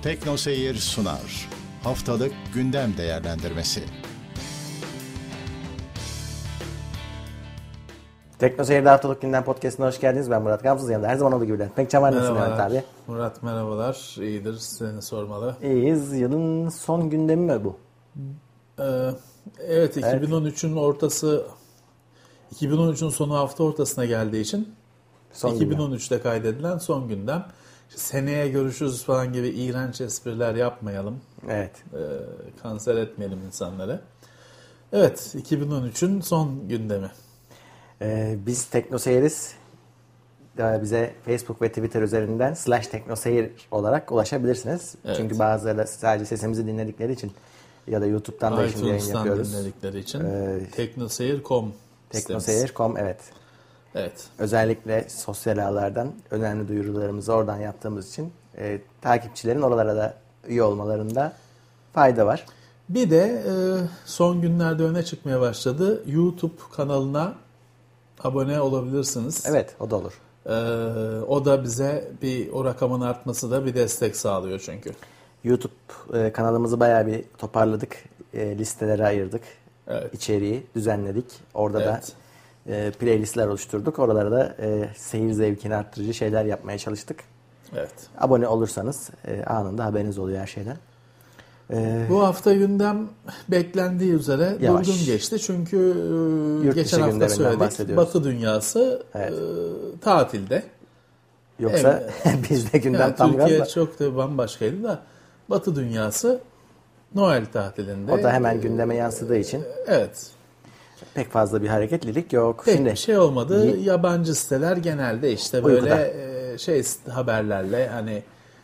Tekno Seyir sunar. Haftalık gündem değerlendirmesi. Tekno Seyir'de haftalık gündem podcast'ına hoş geldiniz. Ben Murat Gamsız, yanımda her zaman olduğu gibi Levent Pekcan var. Nasılsın Levent abi? Murat merhabalar. İyidir. Seni sormalı. İyiyiz. Yılın son gündemi mi bu? Evet, 2013'ün ortası, 2013'ün sonu hafta ortasına geldiği için son 2013'te kaydedilen son gündem. Seneye görüşürüz falan gibi iğrenç espriler yapmayalım. Evet. Kanser etmeyelim insanları. Evet, 2013'ün son gündemi. Biz Tekno Seyiriz. Bize Facebook ve Twitter üzerinden /teknoseyir olarak ulaşabilirsiniz. Evet. Çünkü bazıları da sadece sesimizi dinledikleri için ya da YouTube'dan da şimdi yayın yapıyoruz. Dinledikleri için teknoseyir.com Teknoseyir.com, evet. Evet. Özellikle sosyal ağlardan önemli duyurularımızı oradan yaptığımız için takipçilerin oralara da üye olmalarında fayda var. Bir de son günlerde öne çıkmaya başladı. YouTube kanalına abone olabilirsiniz. Evet, o da olur. O da bize o rakamın artması da bir destek sağlıyor çünkü. YouTube kanalımızı bayağı bir toparladık. Listelere ayırdık. Evet. İçeriği düzenledik. Orada da playlistler oluşturduk. Oralara da seyir zevkini arttırıcı şeyler yapmaya çalıştık. Evet. Abone olursanız anında haberiniz oluyor her şeyden. Bu hafta gündem beklendiği üzere yavaş. Durgun geçti. Çünkü geçen hafta söyledik, Batı dünyası tatilde. Yoksa bizde gündem tam Türkiye gaz da. çok da bambaşkaydı da Batı dünyası Noel tatilinde. O da hemen gündeme yansıdığı için. Evet. Pek fazla bir hareketlilik yok. Pek bir şey olmadı. Yabancı siteler genelde işte böyle haberlerle, hani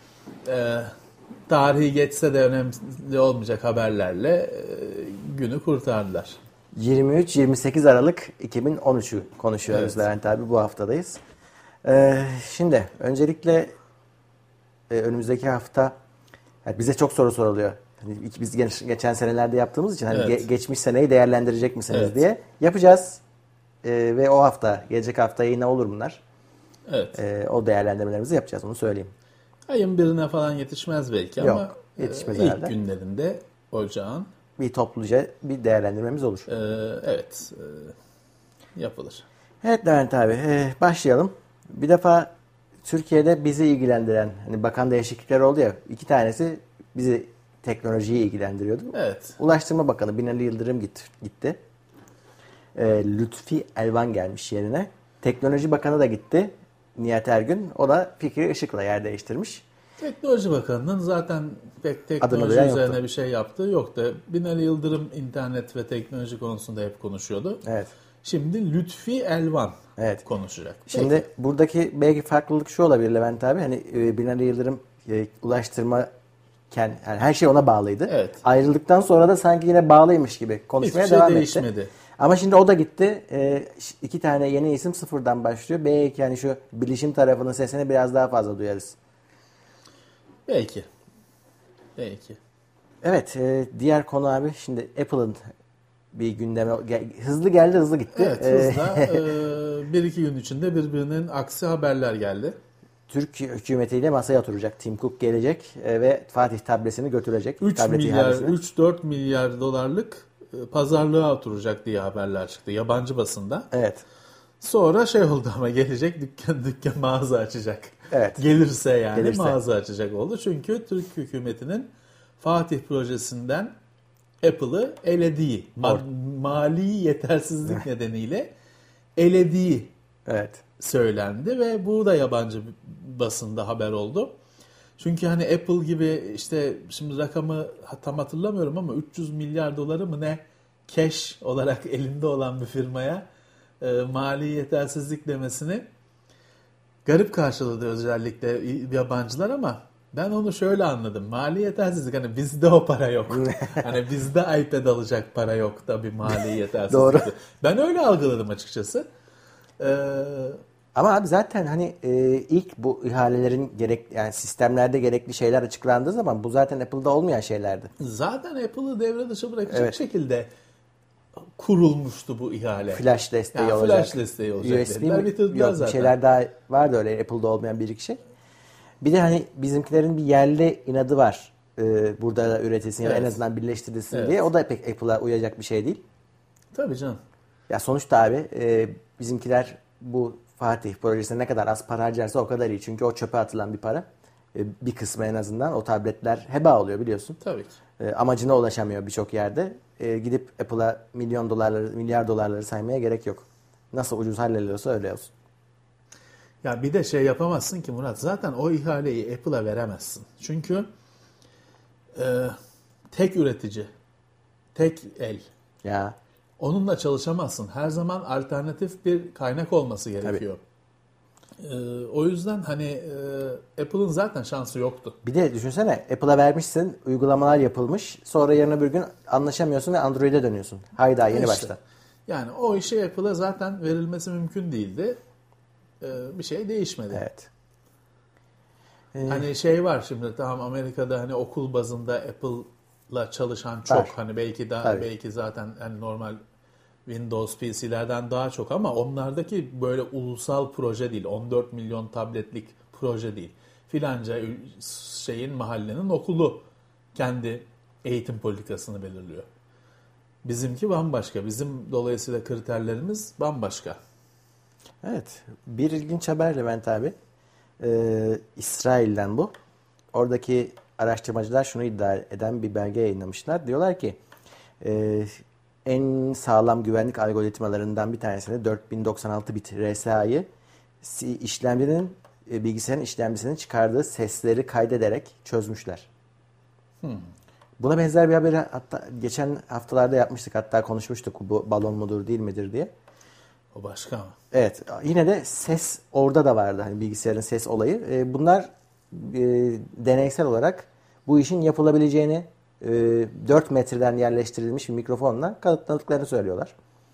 tarihi geçse de önemli olmayacak haberlerle günü kurtardılar. 23-28 Aralık 2013'ü konuşuyoruz, evet. Levent abi, bu haftadayız. Şimdi öncelikle önümüzdeki hafta bize çok soru soruluyor. Hani biz geçen senelerde yaptığımız için hani geçmiş seneyi değerlendirecek misiniz diye yapacağız. Ve o hafta, gelecek hafta yine olur bunlar. Evet. O değerlendirmelerimizi yapacağız, onu söyleyeyim. Ayın birine falan yetişmez belki. Yok, ama yetişmez ilk herhalde. Günlerinde ocağın bir topluca bir değerlendirmemiz olur. Evet. Yapılır. Evet Levent abi, başlayalım. Bir defa Türkiye'de bizi ilgilendiren, hani bakan değişiklikler oldu ya, 2 tanesi bizi, teknolojiyi ilgilendiriyordu. Evet. Ulaştırma Bakanı Binali Yıldırım gitti. Lütfi Elvan gelmiş yerine. Teknoloji Bakanı da gitti, Nihat Ergün. O da Fikri Işık'la yer değiştirmiş. Teknoloji Bakanı'nın zaten pek teknoloji üzerine bir şey yaptığı yoktu. Binali Yıldırım internet ve teknoloji konusunda hep konuşuyordu. Evet. Şimdi Lütfi Elvan konuşacak. Şimdi peki, buradaki belki farklılık şu olabilir Levent abi. Hani Binali Yıldırım ulaştırma yani her şey ona bağlıydı. Evet. Ayrıldıktan sonra da sanki yine bağlıymış gibi konuşmaya devam etti. Ama şimdi o da gitti. 2 tane yeni isim sıfırdan başlıyor. Belki yani şu bilişim tarafının sesini biraz daha fazla duyarız. Belki. Evet. Diğer konu abi, şimdi Apple'ın bir gündeme hızlı geldi, hızlı gitti. Evet, hızla 1-2 gün içinde birbirinin aksi haberler geldi. Türk hükümetiyle masaya oturacak. Tim Cook gelecek ve Fatih tabletini götürecek. 3-4 milyar dolarlık pazarlığa oturacak diye haberler çıktı yabancı basında. Evet. Sonra oldu ama gelecek, dükkan mağaza açacak. Evet. Gelirse mağaza açacak oldu. Çünkü Türk hükümetinin Fatih projesinden Apple'ı elediği, mali yetersizlik nedeniyle elediği söylendi ve bu da yabancı basında haber oldu. Çünkü hani Apple gibi, işte şimdi rakamı tam hatırlamıyorum ama 300 milyar doları mı ne cash olarak elinde olan bir firmaya mali yetersizlik demesini garip karşıladı özellikle yabancılar, ama ben onu şöyle anladım. Mali yetersizlik, hani bizde o para yok. Hani bizde iPad alacak para yok da bir mali yetersizlik. Doğru. Ben öyle algıladım açıkçası. Ama abi zaten hani ilk bu ihalelerin yani sistemlerde gerekli şeyler açıklandığı zaman bu zaten Apple'da olmayan şeylerdi. Zaten Apple'ı devre dışı bırakacak şekilde kurulmuştu bu ihale. Flash desteği olacak. Flash desteği olacak. USB mi? Yok, bir şeyler daha vardı öyle Apple'da olmayan bir iki şey. Bir de hani bizimkilerin bir yerli inadı var. Burada da üretilsin ya da en azından birleştirilsin diye. O da pek Apple'a uyacak bir şey değil. Tabii canım. Ya sonuçta abi bizimkiler bu Fatih projesine ne kadar az para harcarsa o kadar iyi. Çünkü o çöpe atılan bir para. Bir kısmı en azından o tabletler heba oluyor biliyorsun. Tabii ki. Amacına ulaşamıyor birçok yerde. Gidip Apple'a milyar dolarları saymaya gerek yok. Nasıl ucuz hallediyorsa öyle olsun. Ya bir de şey yapamazsın ki Murat. Zaten o ihaleyi Apple'a veremezsin. Çünkü tek üretici, tek el. Ya. Onunla çalışamazsın. Her zaman alternatif bir kaynak olması gerekiyor. O yüzden hani Apple'ın zaten şansı yoktu. Bir de düşünsene Apple'a vermişsin, uygulamalar yapılmış. Sonra yarın öbür gün anlaşamıyorsun ve Android'e dönüyorsun. Hayda yeni başta. Yani o işe Apple'a zaten verilmesi mümkün değildi. Bir şey değişmedi. Evet. Hani şey var şimdi tamam Amerika'da hani okul bazında Apple'la çalışan çok. Hani belki zaten hani normal Windows PC'lerden daha çok ama onlardaki böyle ulusal proje değil. 14 milyon tabletlik proje değil. Filanca mahallenin okulu kendi eğitim politikasını belirliyor. Bizimki bambaşka. Bizim dolayısıyla kriterlerimiz bambaşka. Evet. Bir ilginç haber Levent abi. İsrail'den bu. Oradaki araştırmacılar şunu iddia eden bir belge yayınlamışlar. Diyorlar ki en sağlam güvenlik algoritmalarından bir tanesini 4096 bit RSA'yı bilgisayarın işlemcisinin çıkardığı sesleri kaydederek çözmüşler. Buna benzer bir haberi hatta geçen haftalarda yapmıştık. Hatta konuşmuştuk bu balon mudur değil midir diye. O başka mı? Evet. Yine de ses orada da vardı. Hani bilgisayarın ses olayı. Bunlar deneysel olarak bu işin yapılabileceğini 4 metreden yerleştirilmiş bir mikrofonla kanıtladıklarını söylüyorlar.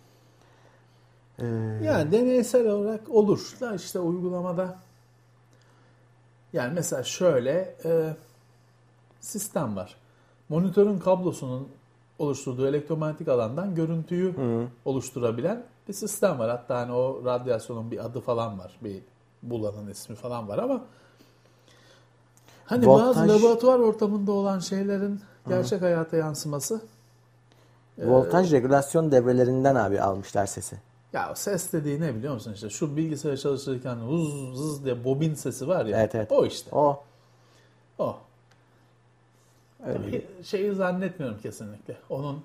Yani deneysel olarak olur da işte uygulamada yani mesela şöyle sistem var. Monitörün kablosunun oluşturduğu elektromanyetik alandan görüntüyü oluşturabilen bir sistem var. Hatta hani o radyasyonun bir adı falan var. Bir bulanın ismi falan var ama hani bazı laboratuvar ortamında olan şeylerin gerçek hayata yansıması voltaj regülasyon devrelerinden abi almışlar sesi. Ya ses dediği ne biliyor musun işte şu bilgisayarı çalıştırırken hız diye bobin sesi var ya. Evet. O işte. O. Öyle. Şeyi zannetmiyorum kesinlikle. Onun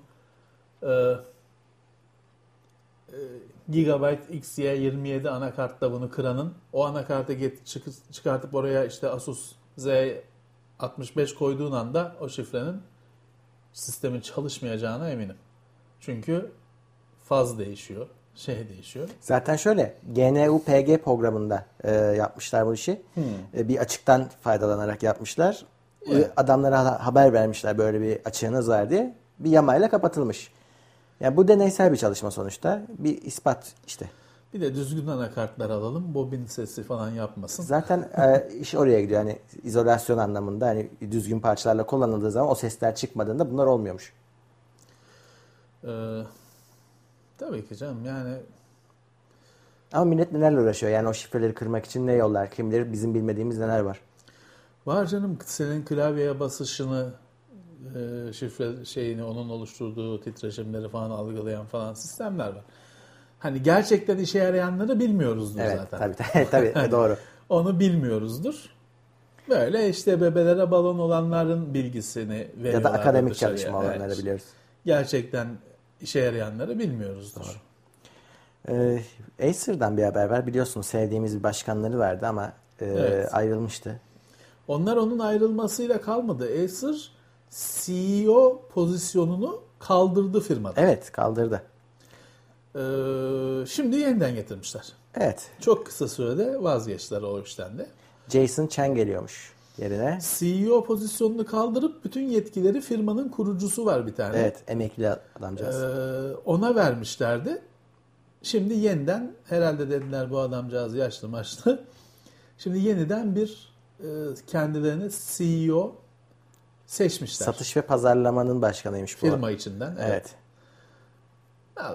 Gigabyte XY27 anakartta bunu kıranın o anakartı çıkartıp oraya işte Asus Z65 koyduğun anda o şifrenin sistemin çalışmayacağına eminim. Çünkü faz değişiyor. Değişiyor. Zaten şöyle GNU-PG programında yapmışlar bu işi. Bir açıktan faydalanarak yapmışlar. Evet. Adamlara haber vermişler böyle bir açığınız var diye. Bir yamayla kapatılmış. Yani bu deneysel bir çalışma sonuçta. Bir ispat işte. Bir de düzgün anakartlar alalım. Bobin sesi falan yapmasın. Zaten iş oraya gidiyor. Yani izolasyon anlamında hani düzgün parçalarla kullanıldığı zaman o sesler çıkmadığında bunlar olmuyormuş. Tabii ki canım yani. Ama millet nelerle uğraşıyor? Yani o şifreleri kırmak için ne yollar? Kim bilir bizim bilmediğimiz neler var? Var canım senin klavyeye basışını şifre onun oluşturduğu titreşimleri falan algılayan falan sistemler var. Hani gerçekten işe yarayanları bilmiyoruzdur zaten. Tabii doğru. Onu bilmiyoruzdur. Böyle işte bebelere balon olanların bilgisini veriyorlar. Ya da akademik çalışma olanları biliyoruz. Gerçekten işe yarayanları bilmiyoruzdur. Acer'dan bir haber var. Biliyorsunuz sevdiğimiz bir başkanları vardı ama ayrılmıştı. Onlar onun ayrılmasıyla kalmadı. Acer CEO pozisyonunu kaldırdı firmada. Evet kaldırdı. Şimdi yeniden getirmişler. Evet. Çok kısa sürede vazgeçtiler o işten de. Jason Chen geliyormuş yerine. CEO pozisyonunu kaldırıp bütün yetkileri firmanın kurucusu var bir tane. Evet emekli adamcağız. Ona vermişlerdi. Şimdi yeniden herhalde dediler bu adamcağız yaşlı maçlı. Şimdi yeniden bir kendilerine CEO seçmişler. Satış ve pazarlamanın başkanıymış bu. Firma içinden. Evet. Valla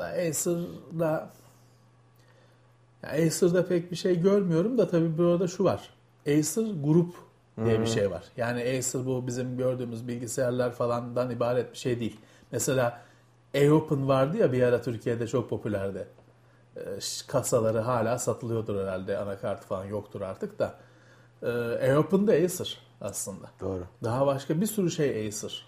Acer'da pek bir şey görmüyorum da tabii burada şu var. Acer grup diye bir şey var. Yani Acer bu bizim gördüğümüz bilgisayarlar falandan ibaret bir şey değil. Mesela E-Open vardı ya bir ara Türkiye'de çok popülerdi. Kasaları hala satılıyordur herhalde. Anakartı falan yoktur artık da. E-Open da Acer aslında. Doğru. Daha başka bir sürü şey Acer.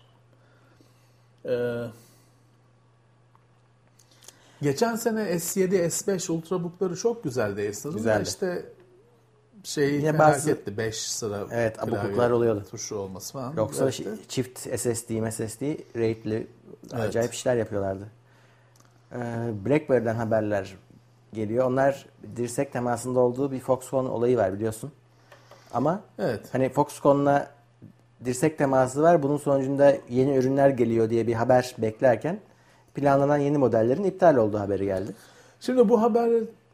Geçen sene S7, S5 Ultrabook'ları çok güzeldi Acer'ın. Güzeldi. İşte şeyi Yine merak bazı- etti. 5 sıra Evet, klavye abukluklar oluyordu. tuşu olması falan. Yoksa İşte. çift SSD, RAID'li acayip işler yapıyorlardı. BlackBerry'den haberler geliyor. Onlar dirsek temasında olduğu bir Foxconn olayı var biliyorsun. Ama Evet. hani Foxconn'la dirsek teması var. Bunun sonucunda yeni ürünler geliyor diye bir haber beklerken planlanan yeni modellerin iptal olduğu haberi geldi. Şimdi bu haber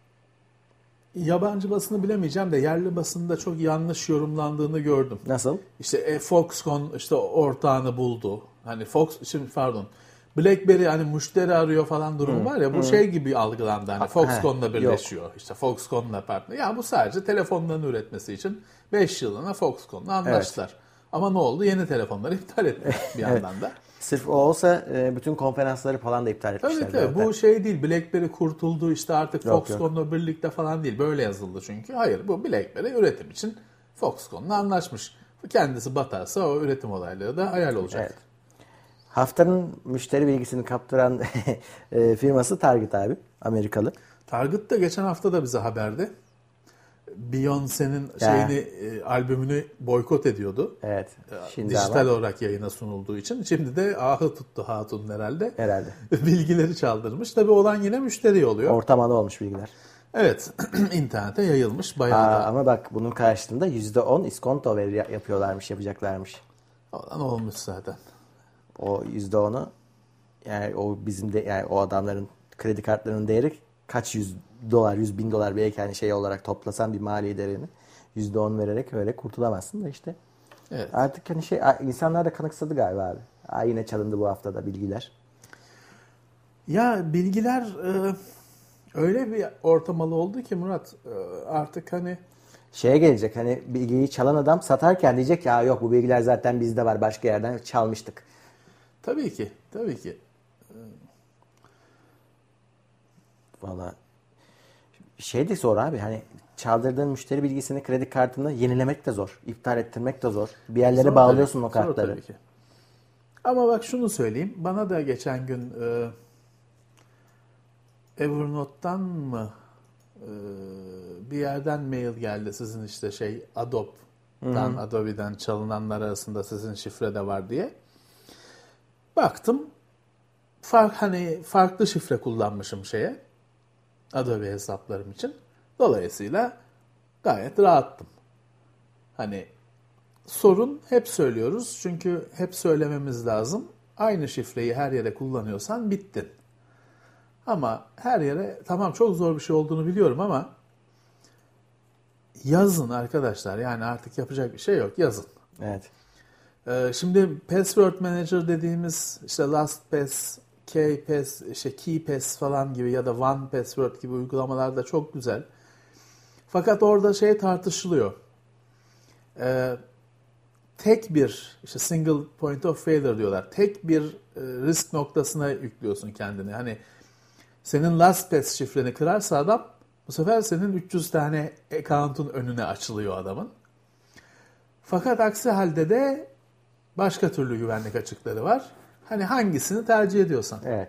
yabancı basını bilemeyeceğim de yerli basında çok yanlış yorumlandığını gördüm. Nasıl? İşte Foxconn işte ortağını buldu. Hani BlackBerry hani müşteri arıyor falan durum var ya bu şey gibi algılandı. Hani Foxconn'la birleşiyor. İşte Foxconn'la partner. Ya bu sadece telefonlarını üretmesi için 5 yılına Foxconn'la anlaştılar. Evet. Ama ne oldu? Yeni telefonları iptal etti bir yandan da. Sırf o olsa bütün konferansları falan da iptal etmişler. Tabii bu şey değil. BlackBerry kurtuldu işte artık Foxconn'la birlikte falan değil. Böyle yazıldı çünkü. Hayır bu BlackBerry üretim için Foxconn'la anlaşmış. Kendisi batarsa o üretim olayları da hayal olacak. Evet. Haftanın müşteri bilgisini kaptıran firması Target abi. Amerikalı. Target da geçen hafta da bize haberdi. Beyoncé'nin albümünü boykot ediyordu. Evet. Şimdi dijital olarak yayına sunulduğu için. Şimdi de ahı tuttu hatun herhalde. Herhalde. Bilgileri çaldırmış. Tabii olan yine müşteri oluyor. Ortamada olmuş bilgiler. Evet. İnternete yayılmış bayağı da. Ama bak bunun karşılığında %10 iskonto yapacaklarmış. Olan olmuş zaten. O %10'u yani o bizim de yani o adamların kredi kartlarının değeri kaç $100, $100.000 belki hani şey olarak toplasan bir mali değerini %10 vererek öyle kurtulamazsın da işte. Evet. Artık hani insanlar da kanıksadı galiba abi. Yine çalındı bu haftada bilgiler. Ya bilgiler öyle bir ortamalı oldu ki Murat artık hani şeye gelecek hani bilgiyi çalan adam satarken diyecek ya yok bu bilgiler zaten bizde var başka yerden çalmıştık. Tabii ki. Tabii ki. Valla şey de zor abi hani çaldırdığın müşteri bilgisini kredi kartını yenilemek de zor. İptal ettirmek de zor. Bir yerlere zor bağlıyorsun tabii, o kartları. Zor tabii ki. Ama bak şunu söyleyeyim. Bana da geçen gün Evernote'dan mı bir yerden mail geldi. Sizin işte Adobe'den çalınanlar arasında sizin şifre de var diye. Baktım farklı şifre kullanmışım Adobe hesaplarım için. Dolayısıyla gayet rahattım. Hani sorun hep söylüyoruz. Çünkü hep söylememiz lazım. Aynı şifreyi her yere kullanıyorsan bittin. Ama her yere tamam çok zor bir şey olduğunu biliyorum ama yazın arkadaşlar. Yani artık yapacak bir şey yok. Yazın. Evet. Şimdi Password Manager dediğimiz işte LastPass, KPass, KeyPass falan gibi ya da OnePassword gibi uygulamalar da çok güzel. Fakat orada tartışılıyor. Tek bir single point of failure diyorlar. Tek bir risk noktasına yüklüyorsun kendini. Hani senin LastPass şifreni kırarsa adam bu sefer senin 300 tane account'un önüne açılıyor adamın. Fakat aksi halde de başka türlü güvenlik açıkları var. Hani hangisini tercih ediyorsan. Evet.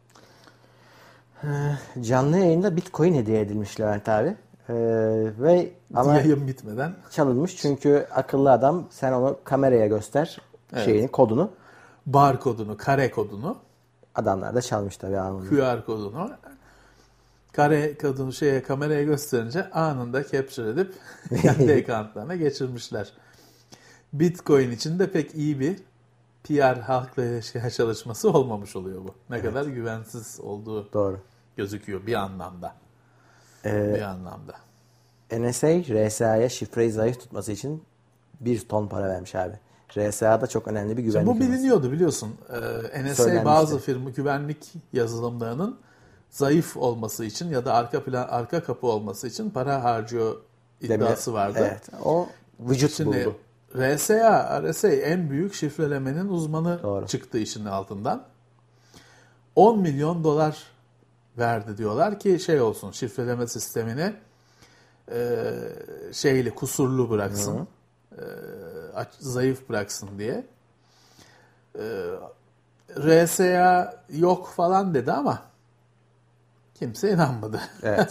Canlı yayında Bitcoin hediye edilmiş Levent abi. Ama yayın bitmeden çalınmış çünkü akıllı adam sen onu kameraya göster kodunu. Bar kodunu, kare kodunu. Adamlar da çalmış tabii anında. QR kodunu. Kare kodunu kameraya gösterince anında capture edip kendi accountlarına geçirmişler. Bitcoin için de pek iyi bir PR halkla ilişkiler çalışması olmamış oluyor bu. Ne kadar güvensiz olduğu gözüküyor bir anlamda. Bir anlamda. NSA, RSA'ya şifreyi zayıf tutması için 1 ton para vermiş abi. RSA da çok önemli bir güvenlik. Bu biliniyordu biliyorsun. NSA bazı firma güvenlik yazılımlarının zayıf olması için ya da arka kapı olması için para harcıyor iddiası vardı. Evet. O vücut buldu. RSA en büyük şifrelemenin uzmanı Doğru. çıktı işin altından. 10 milyon dolar verdi diyorlar ki şey olsun, şifreleme sistemini kusurlu bıraksın, zayıf bıraksın diye. RSA yok falan dedi ama kimse inanmadı. Evet.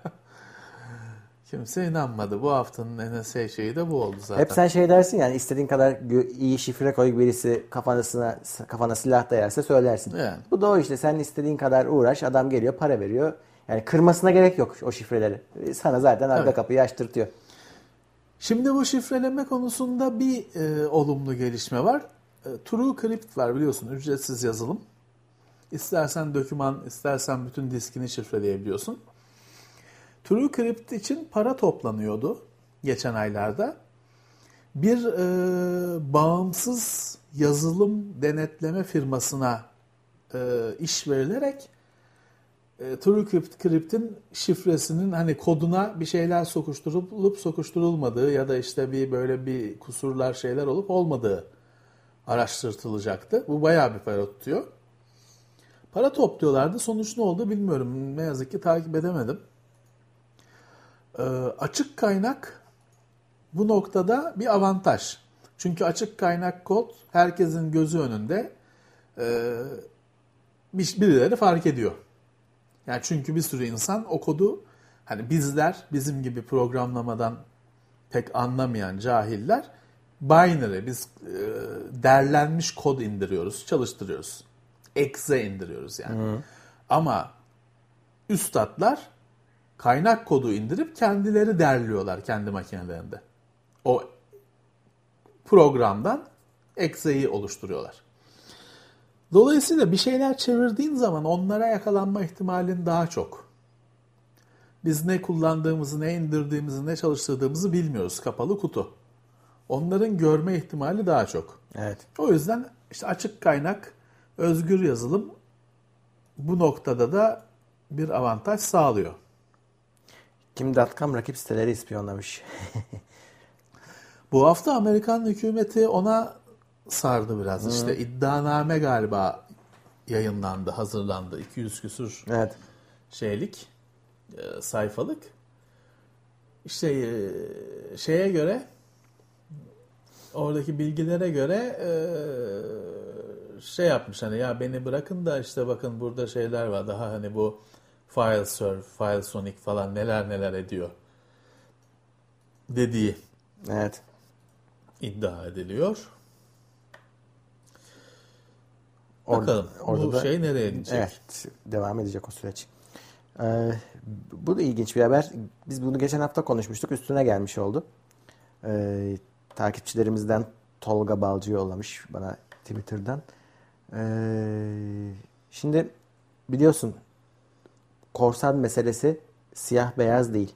Kimse inanmadı. Bu haftanın NSA şeyi de bu oldu zaten. Hep sen şey dersin yani, istediğin kadar iyi şifre koy, birisi kafana silah dayarsa söylersin. Yani. Bu da o işte, sen istediğin kadar uğraş, adam geliyor, para veriyor. Yani kırmasına gerek yok o şifreleri. Sana zaten arka kapıyı açtırtıyor. Şimdi bu şifreleme konusunda bir olumlu gelişme var. TrueCrypt var, biliyorsun, ücretsiz yazılım. İstersen doküman, istersen bütün diskini şifreleyebiliyorsun. TrueCrypt için para toplanıyordu geçen aylarda. Bir bağımsız yazılım denetleme firmasına iş verilerek TrueCrypt'in şifresinin hani koduna bir şeyler sokuşturulup sokuşturulmadığı ya da işte böyle bir kusurlar şeyler olup olmadığı araştırılacaktı. Bu bayağı bir para tutuyor. Para topluyorlardı. Sonuç ne oldu bilmiyorum. Ne yazık ki takip edemedim. Açık kaynak bu noktada bir avantaj. Çünkü açık kaynak kod herkesin gözü önünde, birileri fark ediyor. Yani çünkü bir sürü insan o kodu, hani bizim gibi programlamadan pek anlamayan cahiller, binary, biz derlenmiş kod indiriyoruz, çalıştırıyoruz. Exe indiriyoruz yani. Ama üstatlar kaynak kodu indirip kendileri derliyorlar kendi makinelerinde. O programdan Exe'yi oluşturuyorlar. Dolayısıyla bir şeyler çevirdiğin zaman onlara yakalanma ihtimalin daha çok. Biz ne kullandığımızı, ne indirdiğimizi, ne çalıştırdığımızı bilmiyoruz. Kapalı kutu. Onların görme ihtimali daha çok. Evet. O yüzden işte açık kaynak, özgür yazılım bu noktada da bir avantaj sağlıyor. Kim.com rakip siteleri ispiyonlamış. Bu hafta Amerikan hükümeti ona sardı biraz. İşte iddianame galiba yayınlandı, hazırlandı. 200 küsur Evet. sayfalık. İşte şeye göre, oradaki bilgilere göre şey yapmış, hani ya beni bırakın da işte bakın burada şeyler var, daha hani bu FileServe, FileSonic falan neler ediyor dediği Evet. iddia ediliyor. Orada Bakalım bu da, şey nereye gidecek? Evet, devam edecek o süreç. Bu da ilginç bir haber. Biz bunu geçen hafta konuşmuştuk. Üstüne gelmiş oldu. Takipçilerimizden Tolga Balcı yollamış bana Twitter'dan. Şimdi biliyorsun, korsan meselesi siyah beyaz değil.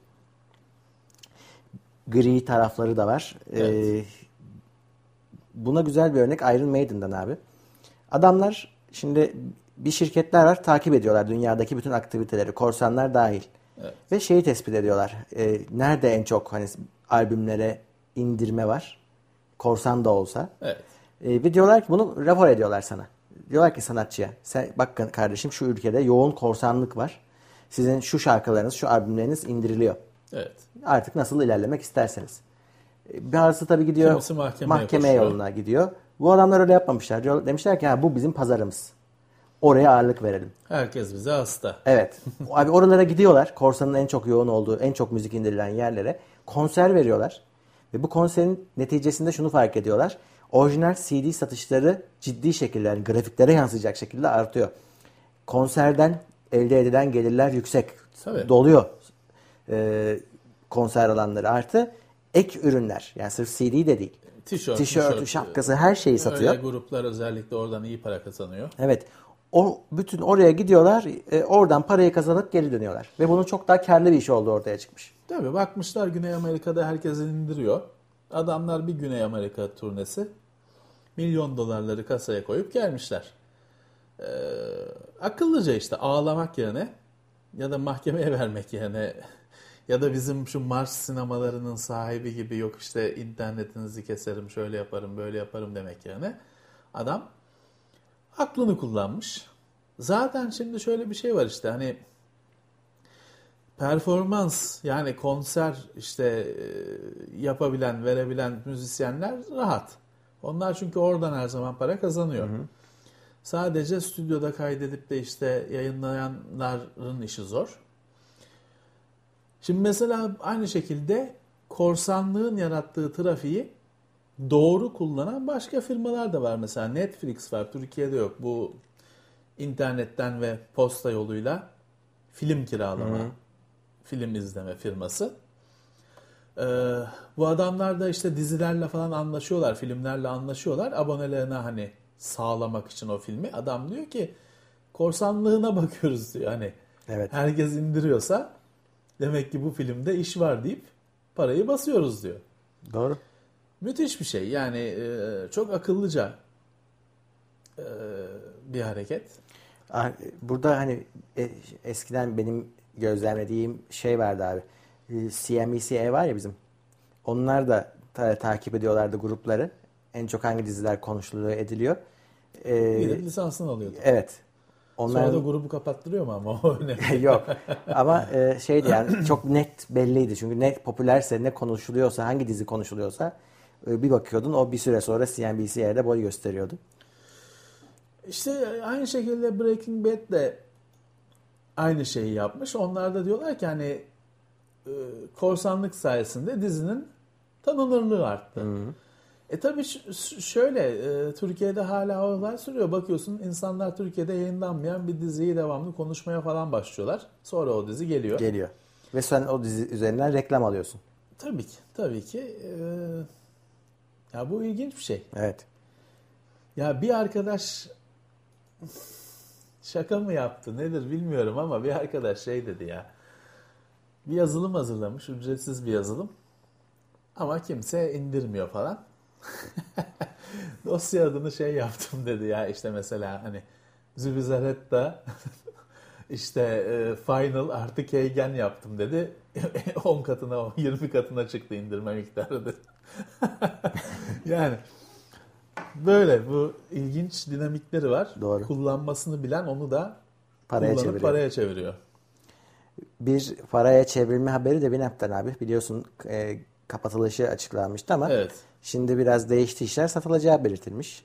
Gri tarafları da var. Evet. Buna güzel bir örnek Iron Maiden'dan abi. Adamlar şimdi, bir şirketler var, takip ediyorlar dünyadaki bütün aktiviteleri, korsanlar dahil. Evet. Ve şeyi tespit ediyorlar. Nerede en çok hani albümlere indirme var? Korsan da olsa. Evet. Ve diyorlar ki bunu rapor ediyorlar sana. Diyorlar ki sanatçıya, sen bakın kardeşim, şu ülkede yoğun korsanlık var. Sizin şu şarkılarınız, şu albümleriniz indiriliyor. Evet. Artık nasıl ilerlemek isterseniz. Bazısı tabii gidiyor Kimisi mahkemeye mahkeme koşuyor. yoluna gidiyor. Bu adamlar öyle yapmamışlar. Demişler ki bu bizim pazarımız. Oraya ağırlık verelim. Herkes bize hasta. Evet. Abi oralara gidiyorlar. Korsanın en çok yoğun olduğu, en çok müzik indirilen yerlere konser veriyorlar. Ve bu konserin neticesinde şunu fark ediyorlar. Orijinal CD satışları ciddi şekilde, yani grafiklere yansıyacak şekilde artıyor. Konserden elde edilen gelirler yüksek. Tabii. Doluyor konser alanları. Artı ek ürünler. Yani sırf CD de değil. Tişörtü, şapkası, her şeyi satıyor. Öyle gruplar özellikle oradan iyi para kazanıyor. Evet. Bütün oraya gidiyorlar. Oradan parayı kazanıp geri dönüyorlar. Ve bunun çok daha karlı bir iş olduğu ortaya çıkmış. Tabii bakmışlar, Güney Amerika'da herkes indiriyor. Adamlar bir Güney Amerika turnesi, milyon dolarları kasaya koyup gelmişler. Akıllıca işte, ağlamak yerine ya da mahkemeye vermek yerine Ya da bizim şu Mars sinemalarının sahibi gibi yok işte internetinizi keserim, şöyle yaparım, böyle yaparım demek yerine adam aklını kullanmış. Zaten şimdi şöyle bir şey var işte hani performans yani konser işte yapabilen, verebilen müzisyenler rahat. Onlar çünkü oradan her zaman para kazanıyor. Hı hı. Sadece stüdyoda kaydedip de işte yayınlayanların işi zor. Şimdi mesela aynı şekilde korsanlığın yarattığı trafiği doğru kullanan başka firmalar da var. Mesela Netflix var. Türkiye'de yok. Bu internetten ve posta yoluyla film kiralama, film izleme firması. Bu adamlar da işte dizilerle falan anlaşıyorlar, filmlerle anlaşıyorlar. Abonelerine hani sağlamak için o filmi. Adam diyor ki korsanlığına bakıyoruz diyor. Hani evet. Herkes indiriyorsa demek ki bu filmde iş var deyip parayı basıyoruz diyor. Doğru. Müthiş bir şey. Yani çok akıllıca bir hareket. Burada hani eskiden benim gözlemlediğim şey vardı abi. CNBC var ya bizim. Onlar da takip ediyorlardı grupları. En çok hangi diziler konuşuluyor, ediliyor. Bir de lisansını alıyordu. Evet. Sonra da grubu kapattırıyor mu ama o önemli. Yok. Ama şeydi yani çok net belliydi. Çünkü ne popülerse, ne konuşuluyorsa, hangi dizi konuşuluyorsa bir bakıyordun o bir süre sonra CNBC'ye de boy gösteriyordu. İşte aynı şekilde Breaking Bad de aynı şeyi yapmış. Onlar da diyorlar ki hani korsanlık sayesinde dizinin tanınırlığı arttı. Tabii şöyle Türkiye'de hala olay sürüyor. Bakıyorsun insanlar Türkiye'de yayınlanmayan bir diziyi devamlı konuşmaya falan başlıyorlar. Sonra o dizi geliyor. Geliyor. Ve sen o dizi üzerinden reklam alıyorsun. Tabii ki. Tabii ki. Ya bu ilginç bir şey. Evet. Ya bir arkadaş şaka mı yaptı nedir bilmiyorum ama bir arkadaş şey dedi ya. Bir yazılım hazırlamış. Ücretsiz bir yazılım. Ama kimse indirmiyor falan. Dosya adını şey yaptım dedi ya işte mesela hani Zubizarreta işte final artı keygen yaptım dedi. 10 katına 20 katına çıktı indirme miktarı dedi. Yani böyle bu ilginç dinamikleri var. Doğru. Kullanmasını bilen onu da paraya çeviriyor. Bir paraya çevrilme haberi de Winamp'ten abi. Biliyorsun kapatılışı açıklanmıştı ama evet. Şimdi biraz değişti işler. Satılacağı belirtilmiş.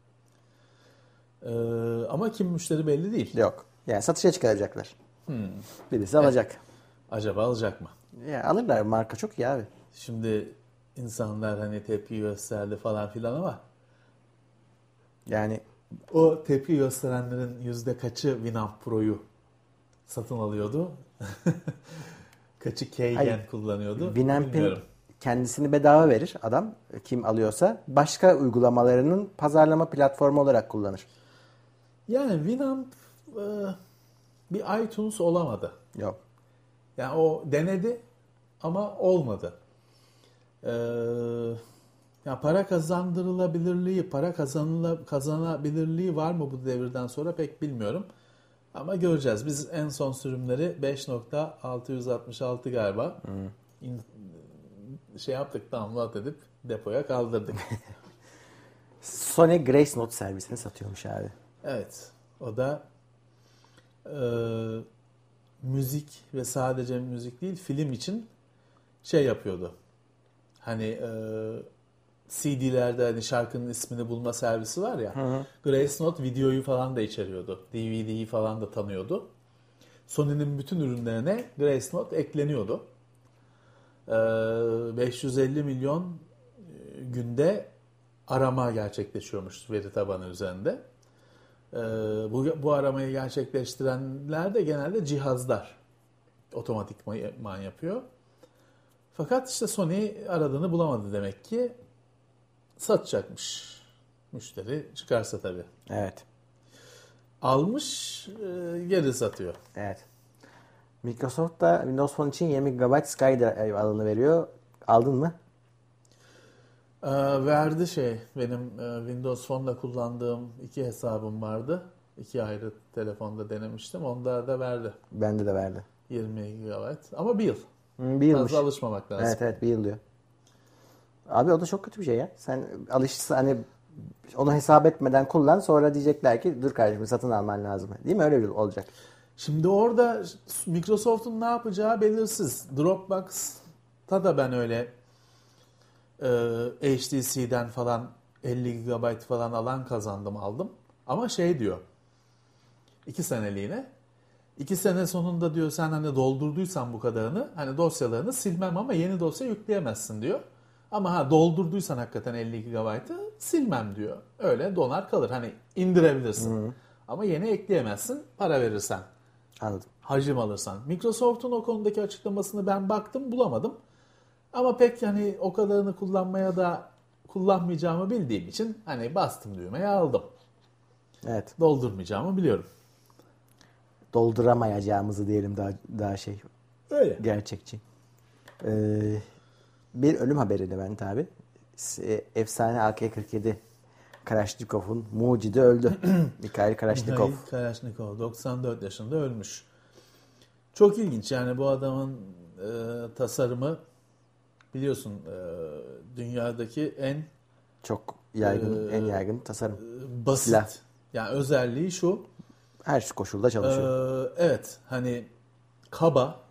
Ama kim müşteri belli değil. Yok. Yani satışa çıkaracaklar. Birisi alacak. Acaba alacak mı? Ya alırlar. Marka çok iyi abi. Şimdi insanlar hani tepki gösterdi falan filan ama yani o tepki gösterenlerin yüzde kaçı Winamp Pro'yu satın alıyordu? Kaçı Keygen kullanıyordu? Winamp'in kendisini bedava verir adam kim alıyorsa. Başka uygulamalarının pazarlama platformu olarak kullanır. Yani Winamp bir iTunes olamadı. Yok. Yani o denedi ama olmadı. Ya para kazandırılabilirliği, para kazanabilirliği var mı bu devirden sonra pek bilmiyorum. Ama göreceğiz. Biz en son sürümleri 5.666 galiba şey yaptık, download edip depoya kaldırdık. Sony Grace Note servisini satıyormuş abi. Evet. O da müzik ve sadece müzik değil film için şey yapıyordu. Hani CD'lerde hani şarkının ismini bulma servisi var ya. Grace Note videoyu falan da içeriyordu. DVD'yi falan da tanıyordu. Sony'nin bütün ürünlerine Grace Note ekleniyordu. 550 milyon günde arama gerçekleşiyormuş veri tabanı üzerinde. Bu aramayı gerçekleştirenler de genelde cihazlar otomatikman yapıyor. Fakat işte Sony aradığını bulamadı demek ki. Satacakmış. Müşteri çıkarsa tabii. Evet. Almış, geri satıyor. Evet. Microsoft da Windows Phone için 20 GB SkyDrive alanı veriyor. Aldın mı? Verdi benim Windows Phone'da kullandığım 2 hesabım vardı. 2 ayrı telefonda denemiştim. Onda da verdi. Bende de verdi. 20 GB ama bir yıl. Bir yılmış. Fazla alışmamak lazım. Evet bir yıl diyor. Abi o da çok kötü bir şey ya. Sen alışırsan hani onu hesap etmeden kullan, sonra diyecekler ki dur kardeşim satın alman lazım. Değil mi? Öyle olacak. Şimdi orada Microsoft'un ne yapacağı belirsiz. Dropbox'ta da ben öyle HTC'den falan 50 GB falan alan aldım. Ama şey diyor, 2 seneliğine. 2 sene sonunda diyor sen hani doldurduysan bu kadarını, hani dosyalarını silmem ama yeni dosya yükleyemezsin diyor. Ama doldurduysan hakikaten 50 GB'ı silmem diyor. Öyle donar kalır. Hani indirebilirsin. Ama yeni ekleyemezsin para verirsen. Anladım. Hacim alırsan. Microsoft'un o konudaki açıklamasını ben baktım bulamadım. Ama pek hani o kadarını kullanmaya da kullanmayacağımı bildiğim için hani bastım düğmeye aldım. Evet. Doldurmayacağımı biliyorum. Dolduramayacağımızı diyelim daha şey. Öyle. Gerçekçi. Bir ölüm haberi Levent abi. Efsane AK-47 Kalashnikov'un mucidi öldü. Mikhail Kalashnikov. Mikhail Kalashnikov 94 yaşında ölmüş. Çok ilginç yani bu adamın tasarımı biliyorsun dünyadaki en Çok yaygın, en yaygın tasarım. Basit. Silah. Yani özelliği şu. Her koşulda çalışıyor. Evet hani kaba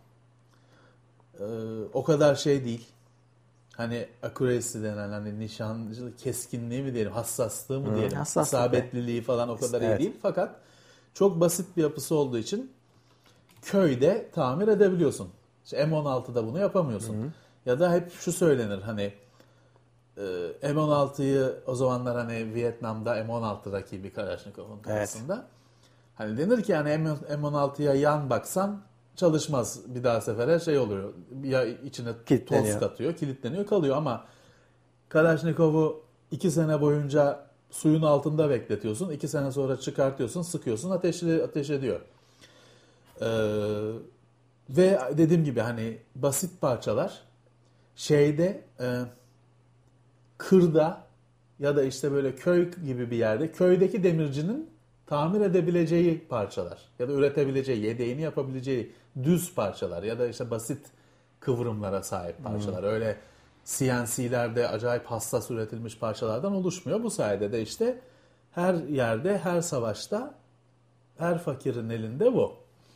o kadar şey değil. Hani accuracy denen hani nişancılık keskinliği mi diyelim, hassaslığı mı diyelim, isabetliliği falan o kadar iyi değil. Fakat çok basit bir yapısı olduğu için köyde tamir edebiliyorsun. İşte M16'da bunu yapamıyorsun. Ya da hep şu söylenir hani M16'yı o zamanlar hani Vietnam'da M16 rakibi Kalashnikov'un karşısında. Evet. Hani denir ki yani M16'ya yan baksan çalışmaz, bir daha sefere şey oluyor. Ya içine toz katıyor, kilitleniyor, kalıyor ama Kalashnikov'u 2 sene boyunca suyun altında bekletiyorsun. 2 sene sonra çıkartıyorsun, sıkıyorsun, ateş ediyor. Ve dediğim gibi hani basit parçalar şeyde kırda ya da işte böyle köy gibi bir yerde köydeki demircinin tamir edebileceği parçalar ya da üretebileceği, yedeğini yapabileceği düz parçalar ya da işte basit kıvrımlara sahip parçalar. Öyle CNC'lerde acayip hassas üretilmiş parçalardan oluşmuyor. Bu sayede de işte her yerde, her savaşta, her fakirin elinde bu.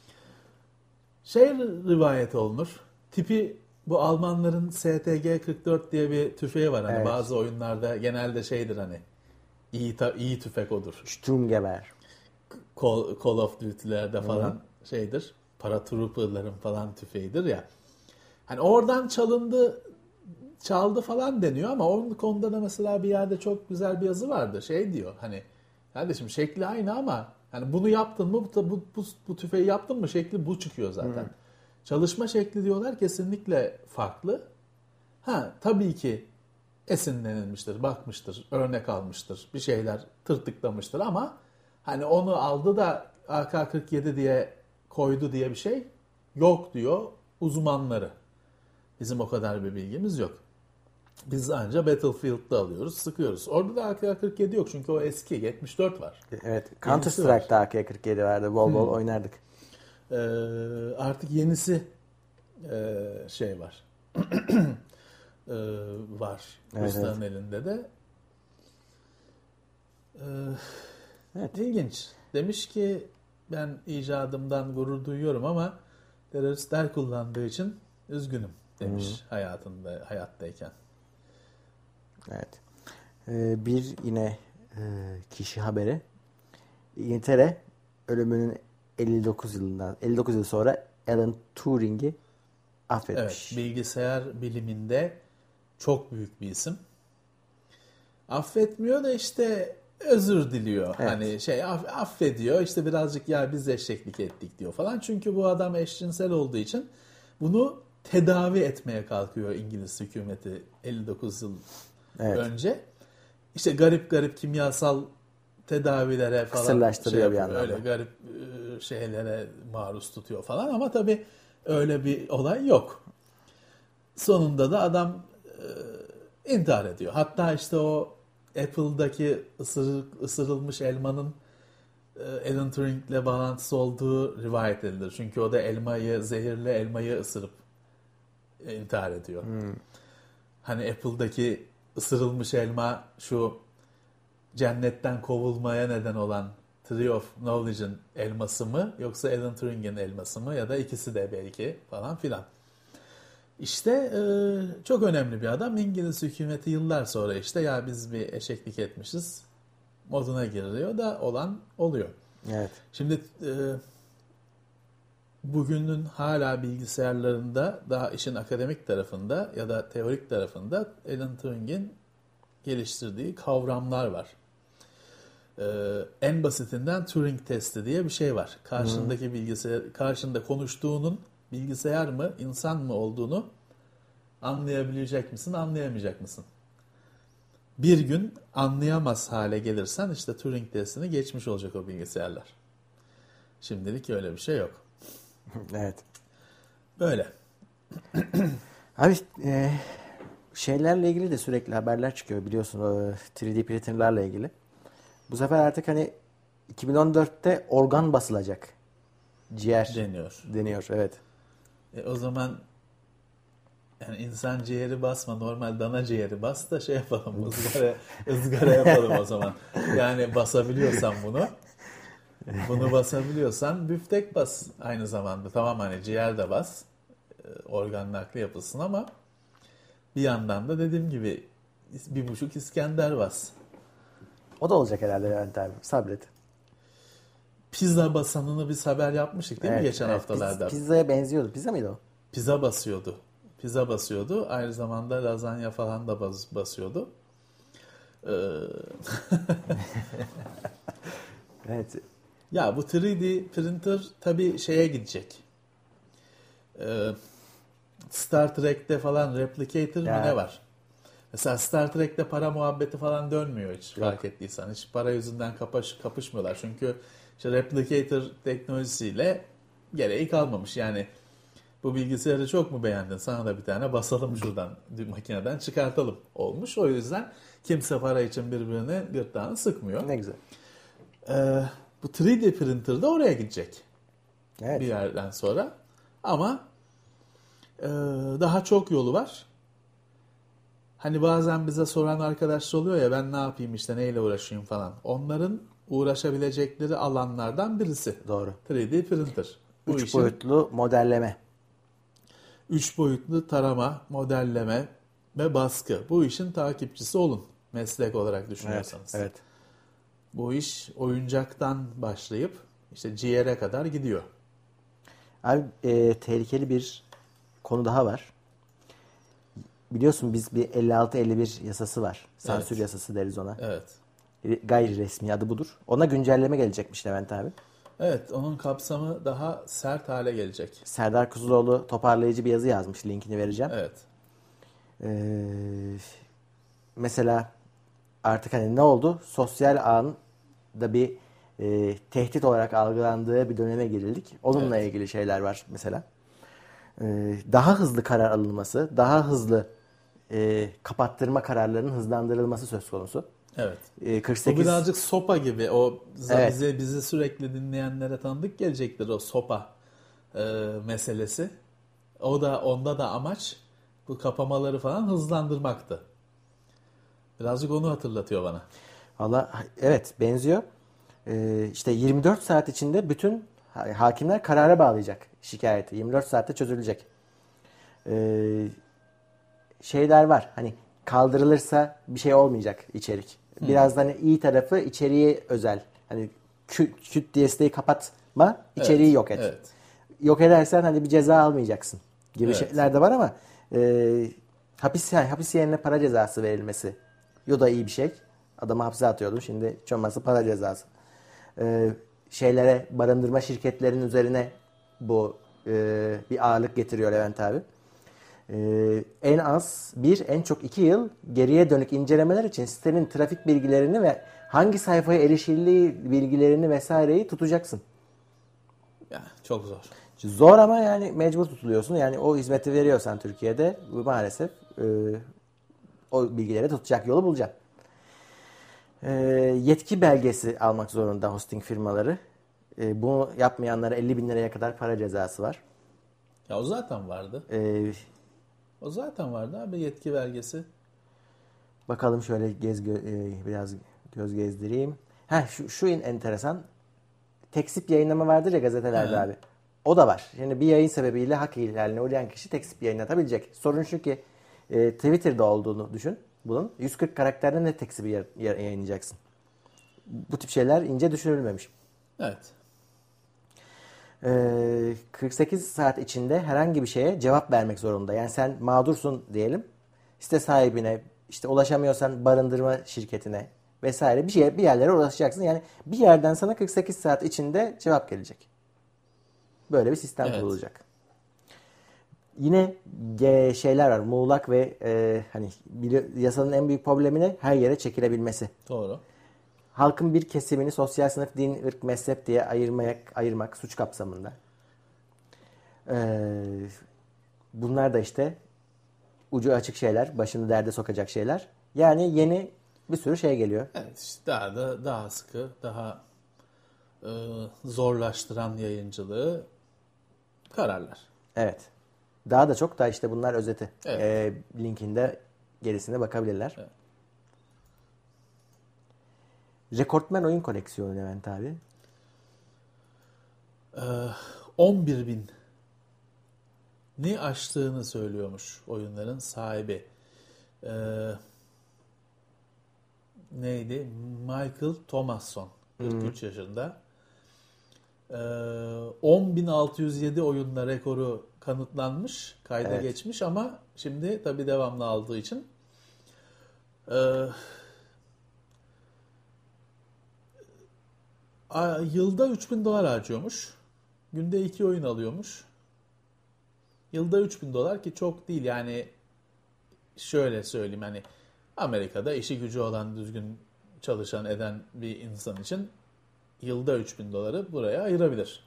Rivayet olunur. Tipi bu Almanların STG-44 diye bir tüfeği var. Hani bazı oyunlarda genelde şeydir hani iyi tüfek odur. Sturmgewehr. Call of Duty'lerde falan şeydir. Paratrooper'ların falan tüfeğidir ya. Hani oradan çaldı falan deniyor ama onun konuda da mesela bir yerde çok güzel bir yazı vardı. Şey diyor hani kardeşim şekli aynı ama hani bunu yaptın mı bu tüfeği yaptın mı şekli bu çıkıyor zaten. Çalışma şekli diyorlar kesinlikle farklı. Tabii ki esinlenilmiştir, bakmıştır, örnek almıştır, bir şeyler tırtıklamıştır ama hani onu aldı da AK-47 diye koydu diye bir şey yok diyor uzmanları. Bizim o kadar bir bilgimiz yok. Biz ancak Battlefield'da alıyoruz, sıkıyoruz. Orada da AK-47 yok çünkü o eski 74 var. Evet, Counter Strike'da AK-47 vardı. Bol oynardık. Artık yenisi şey var. Var. Rusların elinde de. Evet. İlginç. Demiş ki ben icadımdan gurur duyuyorum ama teröristler kullandığı için üzgünüm demiş hayattayken. Evet. Bir yine kişi haberi. İngiltere ölümünün 59 yıl sonra Alan Turing'i affetmiş. Evet, bilgisayar biliminde çok büyük bir isim. Affetmiyor da işte özür diliyor. Evet. Hani affediyor. İşte birazcık ya biz eşeklik ettik diyor falan. Çünkü bu adam eşcinsel olduğu için bunu tedavi etmeye kalkıyor İngiliz hükümeti 59 yıl önce. İşte garip kimyasal tedavilere falan kısırlaştırıyor bir yandan. Öyle garip şeylere maruz tutuyor falan ama tabii öyle bir olay yok. Sonunda da adam intihar ediyor. Hatta işte o Apple'daki ısırılmış elmanın Alan Turing'le bağlantısı olduğu rivayet edilir. Çünkü o da zehirli elmayı ısırıp intihar ediyor. Hani Apple'daki ısırılmış elma şu cennetten kovulmaya neden olan Tree of Knowledge'ın elması mı yoksa Alan Turing'in elması mı ya da ikisi de belki falan filan. İşte çok önemli bir adam. İngiliz hükümeti yıllar sonra işte ya biz bir eşeklik etmişiz moduna giriyor da olan oluyor. Evet. Şimdi bugünün hala bilgisayarlarında daha işin akademik tarafında ya da teorik tarafında Alan Turing'in geliştirdiği kavramlar var. En basitinden Turing testi diye bir şey var. Karşındaki bilgisayar, karşında konuştuğunun bilgisayar mı, insan mı olduğunu anlayabilecek misin, anlayamayacak mısın? Bir gün anlayamaz hale gelirsen işte Turing testini geçmiş olacak o bilgisayarlar. Şimdilik öyle bir şey yok. Evet. Böyle. Abi şeylerle ilgili de sürekli haberler çıkıyor biliyorsun, o 3D printerlarla ilgili. Bu sefer artık hani 2014'te organ basılacak. Ciğer deniyor evet. O zaman yani insan ciğeri basma, normal dana ciğeri bas da şey yapalım, ızgara yapalım o zaman. Yani basabiliyorsan bunu basabiliyorsan büftek bas aynı zamanda. Tamam hani ciğer de bas, organ nakli yapılsın ama bir yandan da dediğim gibi 1,5 İskender bas. O da olacak herhalde Levent abi. Sabret. Pizza basanını biz haber yapmıştık değil mi geçen haftalarda? Pizzaya benziyordu. Pizza mıydı o? Pizza basıyordu. Aynı zamanda lazanya falan da basıyordu. Evet. Ya bu 3D printer tabii şeye gidecek. Star Trek'te falan Replicator mı ne var? Mesela Star Trek'te para muhabbeti falan dönmüyor hiç fark ettiysen. Hiç para yüzünden kapışmıyorlar. Çünkü işte Replicator teknolojisiyle gereği kalmamış. Yani bu bilgisayarı çok mu beğendin? Sana da bir tane basalım şuradan makineden çıkartalım olmuş. O yüzden kimse para için birbirine gırtlağını sıkmıyor. Ne güzel. Bu 3D printer de oraya gidecek. Evet. Bir yerden sonra. Ama daha çok yolu var. Hani bazen bize soran arkadaşlar oluyor ya ben ne yapayım işte neyle uğraşayım falan. Onların uğraşabilecekleri alanlardan birisi. Doğru. 3D printer. 3 boyutlu modelleme. 3 boyutlu tarama, modelleme ve baskı. Bu işin takipçisi olun meslek olarak düşünüyorsanız. Evet. Bu iş oyuncaktan başlayıp işte ciğere kadar gidiyor. Abi tehlikeli bir konu daha var. Biliyorsun biz bir 56-51 yasası var. Sansür yasası deriz ona. Evet. Gayri resmi adı budur. Ona güncelleme gelecekmiş Levent abi. Evet, onun kapsamı daha sert hale gelecek. Serdar Kuzuloğlu toparlayıcı bir yazı yazmış. Linkini vereceğim. Evet. Mesela artık hani ne oldu? Sosyal ağın da bir tehdit olarak algılandığı bir döneme girildik. Onunla ilgili şeyler var mesela. Daha hızlı karar alınması, daha hızlı kapattırma kararlarının hızlandırılması söz konusu. Evet. 48... Bu birazcık sopa gibi. O bizi sürekli dinleyenlere tanıdık gelecektir o sopa meselesi. Onda da amaç bu kapamaları falan hızlandırmaktı. Birazcık onu hatırlatıyor bana. Valla evet benziyor. İşte 24 saat içinde bütün hakimler karara bağlayacak şikayeti. 24 saatte çözülecek. Şeyler var. Hani kaldırılırsa bir şey olmayacak içerik. Biraz da hani iyi tarafı içeriğe özel. Hani küt diye siteyi kapatma, içeriği yok et. Evet. Yok edersen hani bir ceza almayacaksın gibi şeyler de var ama hapis yerine para cezası verilmesi. O da iyi bir şey. Adamı hapse atıyordun. Şimdi hiç olmazsa para cezası. Barındırma şirketlerinin üzerine bu bir ağırlık getiriyor Levent abi. En az 1, en çok 2 yıl geriye dönük incelemeler için sitenin trafik bilgilerini ve hangi sayfaya erişildiği bilgilerini vesaireyi tutacaksın. Ya, çok zor. Zor ama yani mecbur tutuluyorsun. Yani o hizmeti veriyorsan Türkiye'de maalesef o bilgileri tutacak yolu bulacaksın. Yetki belgesi almak zorunda hosting firmaları. Bunu yapmayanlara 50.000 liraya kadar para cezası var. Ya o zaten vardı. O zaten vardı abi, yetki belgesi. Bakalım şöyle biraz göz gezdireyim. Şu enteresan. Tekzip yayınlama vardır ya gazetelerde abi. O da var. Yani bir yayın sebebiyle hak ihlaline uğrayan kişi tekzip yayınlatabilecek. Sorun şu ki Twitter'da olduğunu düşün bunun. 140 karakterde ne tekzibi yayınlayacaksın? Bu tip şeyler ince düşünülmemiş. Evet. 48 saat içinde herhangi bir şeye cevap vermek zorunda. Yani sen mağdursun diyelim. Site sahibine, işte ulaşamıyorsan barındırma şirketine vesaire bir yerlere ulaşacaksın. Yani bir yerden sana 48 saat içinde cevap gelecek. Böyle bir sistem kurulacak. Yine şeyler var. Muğlak ve hani yasanın en büyük problemi ne? Her yere çekilebilmesi. Doğru. Halkın bir kesimini sosyal sınıf, din, ırk, mezhep diye ayırmak suç kapsamında. Bunlar da işte ucu açık şeyler, başını derde sokacak şeyler. Yani yeni bir sürü şey geliyor. Evet, işte daha sıkı, daha zorlaştıran yayıncılığı kararlar. Evet. Daha da çok da işte bunlar özeti. Evet. Linkinde gerisine bakabilirler. Evet. Rekortmen oyun koleksiyonu Levent abi. 11.000'ni aştığını söylüyormuş oyunların sahibi. Neydi? Michael Thomasson. 43 yaşında. 10.607 oyunla rekoru kanıtlanmış. Kayda geçmiş ama şimdi tabii devamlı aldığı için yılda $3.000 harcıyormuş. Günde 2 oyun alıyormuş. Yılda $3.000 ki çok değil yani, şöyle söyleyeyim, hani Amerika'da işi gücü olan, düzgün çalışan eden bir insan için yılda $3.000 buraya ayırabilir.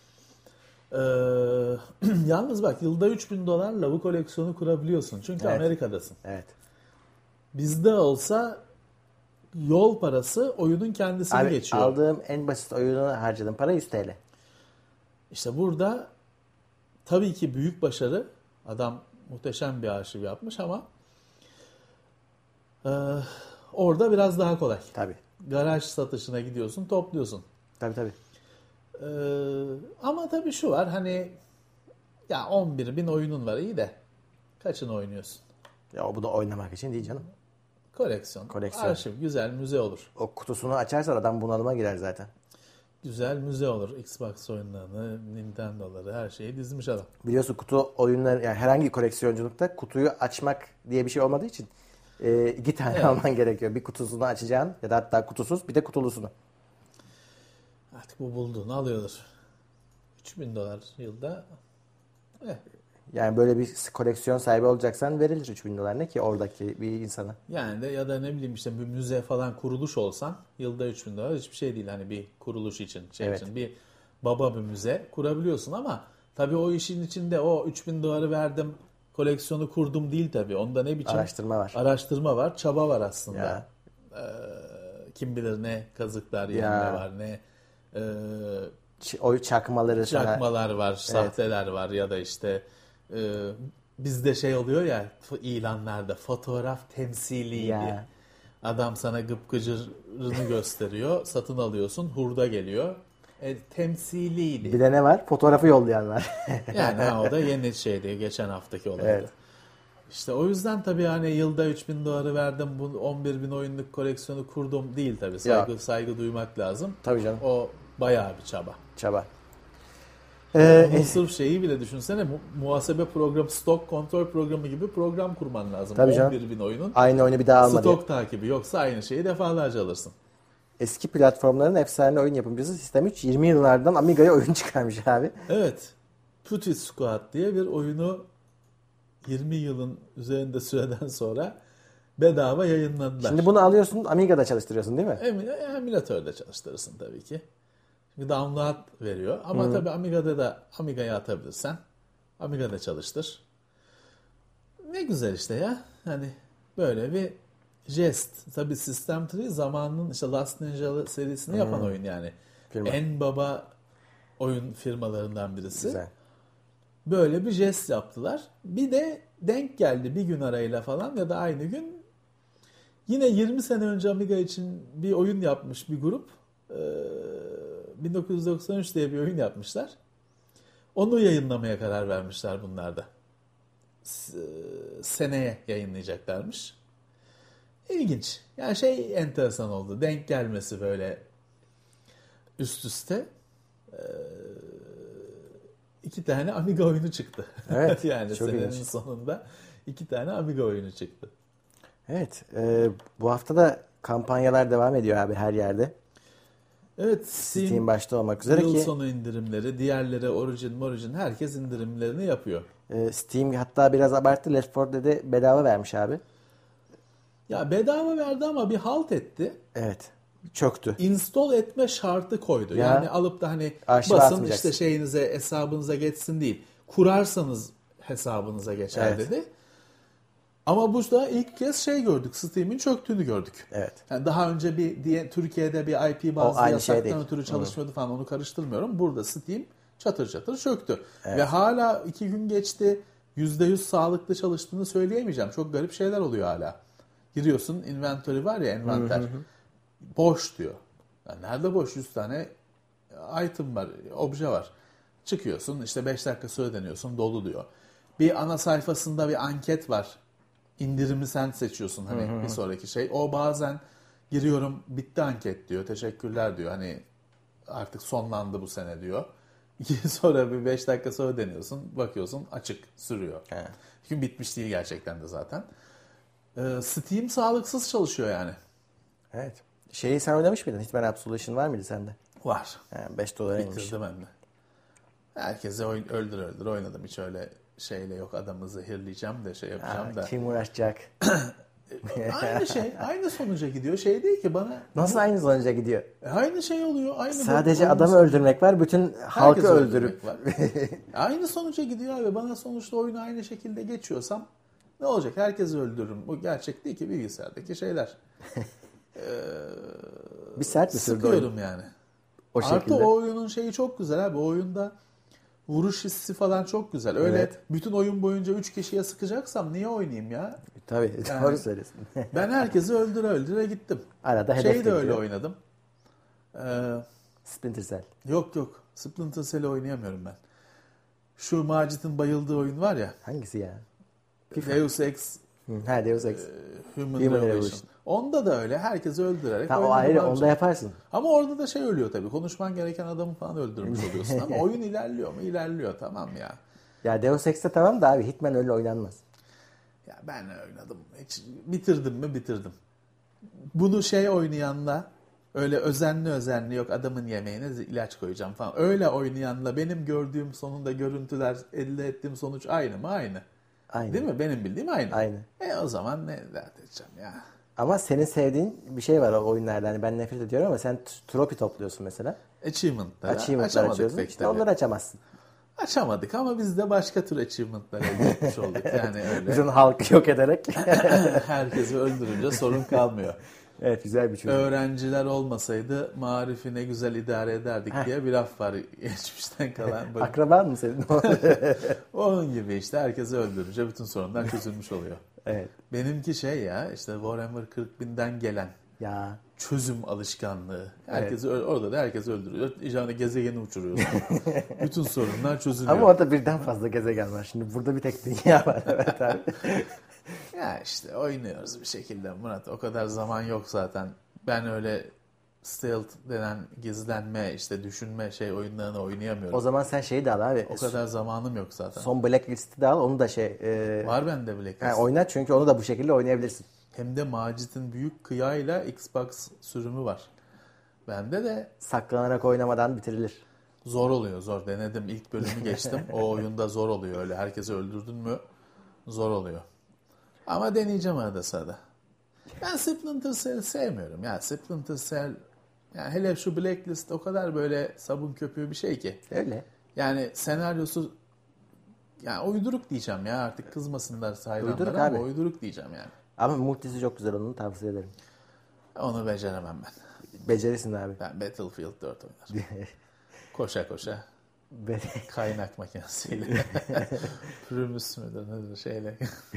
Yalnız bak, yılda $3.000'la bu koleksiyonu kurabiliyorsun. Çünkü Amerika'dasın. Evet. Bizde olsa yol parası oyunun kendisini abi, geçiyor. Aldığım en basit oyuna harcadığım para 100 TL. İşte burada tabii ki büyük başarı. Adam muhteşem bir arşiv yapmış ama orada biraz daha kolay. Tabii. Garaj satışına gidiyorsun, topluyorsun. Tabii. Ama tabii şu var, hani ya 11.000 oyunun var, iyi de kaçını oynuyorsun? Ya bu da oynamak için değil canım. Koleksiyon. Arşiv, güzel müze olur. O kutusunu açarsan adam bunalıma girer zaten. Güzel müze olur. Xbox oyunlarını, Nintendo'ları, her şeyi dizmiş adam. Biliyorsun kutu oyunları, yani herhangi koleksiyonculukta kutuyu açmak diye bir şey olmadığı için 2 tane alman gerekiyor. Bir kutusunu açacaksın ya da hatta kutusuz, bir de kutulusunu. Artık bu bulduğunu alıyordur. $3.000 yılda. Yani böyle bir koleksiyon sahibi olacaksan verilir $3.000 ne ki oradaki bir insana. Yani de ya da ne bileyim işte bir müze falan, kuruluş olsan yılda $3.000 hiçbir şey değil. Hani bir kuruluş için, için bir baba bir müze kurabiliyorsun ama tabii o işin içinde o $3.000 verdim, koleksiyonu kurdum değil tabii. Onda ne biçim araştırma var, çaba var aslında. Kim bilir ne kazıklar, yenme var, ne o çakmalar var, sahteler var ya da işte bizde şey oluyor ya ilanlarda, fotoğraf temsiliydi. Adam sana gıpgıcırını gösteriyor, satın alıyorsun, hurda geliyor. Temsiliydi. Bir de ne var? Fotoğrafı yollayan var. Yani o da yeni şeydi, geçen haftaki olaydı. Evet. İşte o yüzden tabii hani yılda $3.000 verdim, bu 11.000 oyunluk koleksiyonu kurdum değil tabii. Saygı duymak lazım. Tabii canım. O bayağı bir çaba. Sırf şeyi bile düşünsene, muhasebe programı, stok kontrol programı gibi program kurman lazım. Tabii 11.000 oyunun. Aynı oyunu bir daha alma stok takibi, yoksa aynı şeyi defalarca alırsın. Eski platformların efsane oyun yapımcısı Sistem 3 20 yıllardan Amiga'ya oyun çıkarmış abi. Evet. Putty Squad diye bir oyunu 20 yılın üzerinde süreden sonra bedava yayınladılar. Şimdi bunu alıyorsun, Amiga'da çalıştırıyorsun değil mi? Emülatörde çalıştırırsın tabii ki. Bir download veriyor. Ama tabii Amiga'ya atabilirsen Amiga'da çalıştır. Ne güzel işte ya. Hani böyle bir jest. Tabii System 3 zamanının işte Last Ninja serisini yapan oyun yani. En baba oyun firmalarından birisi. Güzel. Böyle bir jest yaptılar. Bir de denk geldi bir gün arayla falan ya da aynı gün. Yine 20 sene önce Amiga için bir oyun yapmış bir grup. 1993 diye bir oyun yapmışlar. Onu yayınlamaya karar vermişler bunlar da. Seneye yayınlayacaklarmış. İlginç. Yani enteresan oldu. Denk gelmesi böyle üst üste. 2 tane Amiga oyunu çıktı. Evet. Yani çok senenin ilginç. sonunda 2 tane Amiga oyunu çıktı. Evet. Bu hafta da kampanyalar devam ediyor abi her yerde. Evet. Steam başta olmak üzere yıl ki sonu indirimleri, diğerleri Origin, herkes indirimlerini yapıyor. Steam hatta biraz abarttı. Left 4 Dead'i bedava vermiş abi. Ya bedava verdi ama bir halt etti. Evet. Çöktü. Install etme şartı koydu. Ya, yani alıp da hani arşive basın atmayacaksın. işte hesabınıza geçsin değil. Kurarsanız hesabınıza geçer Evet. dedi. Ama bu da ilk kez gördük. Steam'in çöktüğünü gördük. Evet. Yani daha önce Türkiye'de bir IP bazlı aynı şey yasaktan değil. ötürü çalışmıyordu falan, onu karıştırmıyorum. Burada Steam çatır çatır çöktü. Evet. Ve hala 2 gün geçti. %100 sağlıklı çalıştığını söyleyemeyeceğim. Çok garip şeyler oluyor hala. Giriyorsun, inventory var ya, envanter. Boş diyor. Yani nerede boş? 100 tane item var, obje var. Çıkıyorsun, işte 5 dakika sonra deniyorsun, dolu diyor. Bir ana sayfasında bir anket var. İndirimi sen seçiyorsun hani bir sonraki O bazen giriyorum, bitti anket diyor, teşekkürler diyor. Hani artık sonlandı bu sene diyor. 2 gün sonra bir 5 dakika sonra deniyorsun, bakıyorsun açık sürüyor. Evet. Çünkü bitmiş değil gerçekten de zaten. Steam sağlıksız çalışıyor yani. Evet. Sen oynamış mıydın? Hitman Absolution var mıydı sende? Var. Yani $5 inmiş. Bitirdim ben de. Herkese öldür oynadım. Hiç öyle yok, adamı zehirleyeceğim de yapacağım da. Kim uğraşacak? Aynı sonuca gidiyor. Değil ki bana. Nasıl aynı sonuca gidiyor? Aynı oluyor. Sadece adamı öldürmek var. Bütün halkı öldürüp. var. Aynı sonuca gidiyor abi. Bana sonuçta oyunu aynı şekilde geçiyorsam ne olacak? Herkesi öldürürüm. Bu gerçek değil ki, bilgisayardaki şeyler. Bir sert bir sıkıyorum yani. O Artı şekilde. o oyunun çok güzel abi. O oyunda vuruş hissi falan çok güzel. Öyle Evet. bütün oyun boyunca 3 kişiye sıkacaksam niye oynayayım ya? Tabii. Yani, doğru söylüyorsun. Ben herkesi öldüre gittim. Arada hedef de öyle gidiyor. oynadım. Splinter Cell. Yok. Splinter Cell'i oynayamıyorum ben. Şu Macit'in bayıldığı oyun var ya. Hangisi ya? Deus Ex Deus Ex. Human Revolution. Revolution. Onda da öyle. Herkesi öldürerek Tamam, o oynadım ayrı. abi. Onu da yaparsın. Ama orada da ölüyor tabii. Konuşman gereken adamı falan öldürmüş oluyorsun. Ama oyun ilerliyor mu? İlerliyor, tamam ya. Ya Deus Ex'te tamam da abi Hitman öyle oynanmaz. Ya ben oynadım. Hiç bitirdim mi? Bitirdim. Bunu oynayanla öyle özenli yok adamın yemeğine ilaç koyacağım falan. Öyle oynayanla benim gördüğüm sonunda görüntüler, elde ettiğim sonuç aynı mı? Aynı. Aynı. Değil mi? Benim bildiğim aynı. Aynı. O zaman ne dert edeceğim ya. Ama senin sevdiğin bir şey var o oyunlarda. Hani ben nefret ediyorum ama sen trophy topluyorsun mesela. Achievement'ları Achievement'lar açıyorsun. pek İşte tabii. onları açamazsın. Açamadık ama biz de başka tür achievement'lar elde etmiş olduk. Yani öyle. Bütün halkı yok ederek. Herkesi öldürünce sorun kalmıyor. Evet, güzel bir çözüm. Öğrenciler olmasaydı marifi ne güzel idare ederdik diye bir laf var geçmişten kalan. Akraban mı senin? Onun gibi işte herkesi öldürünce bütün sorunlar çözülmüş oluyor. Evet. Benimki işte Warhammer 40.000'den gelen Ya. çözüm alışkanlığı. Herkesi orada da herkesi öldürüyor. İşte gezegeni uçuruyorsun. Bütün sorunlar çözülüyor. Ama orada birden fazla gezegen var. Şimdi burada bir tek dünya var. Evet abi. Ya işte oynuyoruz bir şekilde Murat. O kadar zaman yok zaten. Ben öyle stealth denen gizlenme, düşünme oyunlarını oynayamıyorum. O zaman sen şeyi de al abi. O kadar zamanım yok zaten. Son Blacklist'i de al. Onu da Var bende Blacklist. oyna çünkü onu da bu şekilde oynayabilirsin. Hem de Macit'in büyük kıyayla Xbox sürümü var. Bende de Saklanarak oynamadan bitirilir. zor oluyor, zor. Denedim, ilk bölümü geçtim. O oyunda zor oluyor öyle. Herkesi öldürdün mü zor oluyor. Ama deneyeceğim arada sırada. Ben Splinter Cell sevmiyorum. Ya Splinter Cell, yani hele şu Blacklist o kadar böyle sabun köpüğü bir şey ki. Öyle. Yani senaryosu, yani uyduruk diyeceğim ya, artık kızmasınlar hayranlar Uyduruk ama abi. uyduruk diyeceğim yani. Ama multisi çok güzel, onu tavsiye ederim. Onu beceremem ben. Becerirsin abi. Ben Battlefield 4 oynarım. Koşa koşa. Kaynak makinesiyle. Primus müdür nedir şeyle.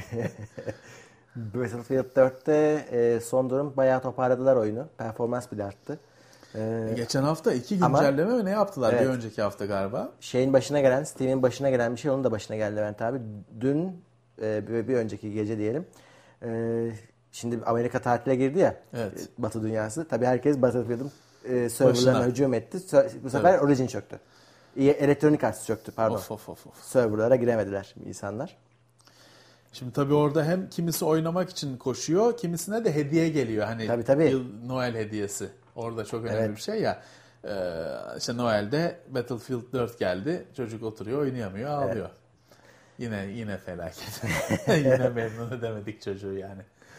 Battlefield 4'te son durum bayağı toparladılar oyunu. Performans bile arttı. Geçen hafta 2 güncelleme mi ne yaptılar? Evet. Bir önceki hafta galiba. Steam'in başına gelen bir şey onun da başına geldi Levent abi. Dün bir önceki gece diyelim. Şimdi Amerika tatile girdi ya. Evet. Batı dünyası. Tabii herkes Battlefield'ın serverlarına hücum etti. Bu sefer Evet. Origin çöktü. Electronic Arts çöktü pardon. Of. Serverlara giremediler insanlar. Şimdi tabii orada hem kimisi oynamak için koşuyor, kimisine de hediye geliyor. Hani Tabii. yıl Noel hediyesi. Orada çok önemli Evet. bir şey ya. İşte Noel'de Battlefield 4 geldi. Çocuk oturuyor, oynayamıyor, ağlıyor. Yine felaket. Yine memnun edemedik çocuğu yani.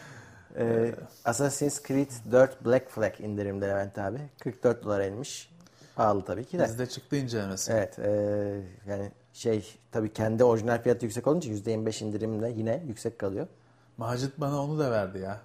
Assassin's Creed 4 Black Flag indirimde Levent abi. $44 inmiş. Pahalı tabii ki de. Bizde çıktı incelemesi. Evet. Yani tabii kendi orijinal fiyatı yüksek olunca %25 indirimle yine yüksek kalıyor. Macit bana onu da verdi ya.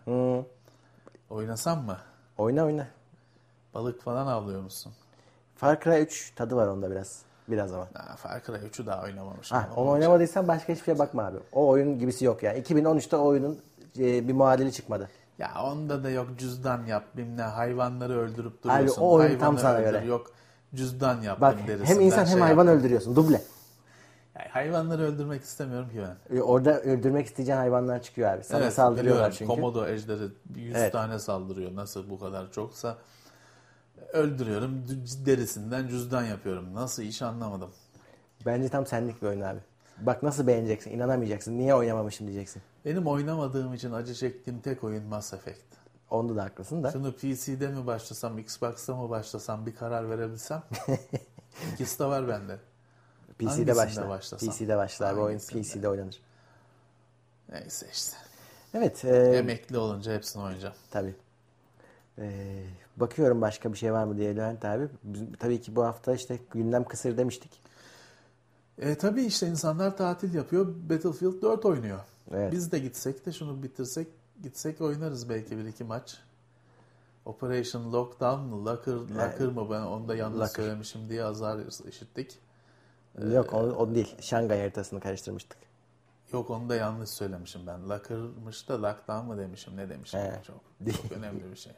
Oynasam mı? Oyna. Balık falan avlıyor musun? Far Cry 3 tadı var onda biraz. Biraz ama. Far Cry 3'ü daha oynamamışım. Onu oynamadıysan başka hiçbir şeye bakma abi. O oyun gibisi yok yani. 2013'te o oyunun bir muadili çıkmadı. Ya onda da yok cüzdan yap bilmem hayvanları öldürüp duruyorsun. Abi o oyun tam Hayvanı sana öldür, göre. Yok cüzdan yaptım Bak derisinden. hem insan hem hayvan öldürüyorsun. Duble. Yani hayvanları öldürmek istemiyorum ki ben. Orada öldürmek isteyeceğin hayvanlar çıkıyor abi. Sana saldırıyorlar biliyorum. çünkü. Komodo ejderi 100 tane saldırıyor. Nasıl bu kadar çoksa öldürüyorum. Derisinden cüzdan yapıyorum. Nasıl iş anlamadım. Bence tam senlik bir oyun abi. Bak nasıl beğeneceksin, inanamayacaksın. Niye oynamamışım diyeceksin. Benim oynamadığım için acı çektiğim tek oyun Mass Effect. Onda da haklısın da. Şunu PC'de mi başlasam, Xbox'ta mı başlasam bir karar verebilsem. İkisi de var bende. PC'de Hangisinde başla. başlasam? PC'de başlar. Bu oyun Hangisinde? PC'de oynanır. Neyse işte. Evet. Emekli olunca hepsini oynayacağım. Tabii. Bakıyorum başka bir şey var mı diye Levent abi. Tabii ki bu hafta işte gündem kısır demiştik. Tabii işte insanlar tatil yapıyor. Battlefield 4 oynuyor. Evet. Biz de gitsek de şunu bitirsek gitsek oynarız belki bir iki maç. Operation Lockdown mı? Locker mı? Ben onu da yanlış Locker. söylemişim diye azar işittik. Yok o değil. Şangay haritasını karıştırmıştık. Yok onu da yanlış söylemişim ben. Locker'mış da Lockdown mı demişim? Ne demişim? Çok önemli bir şey.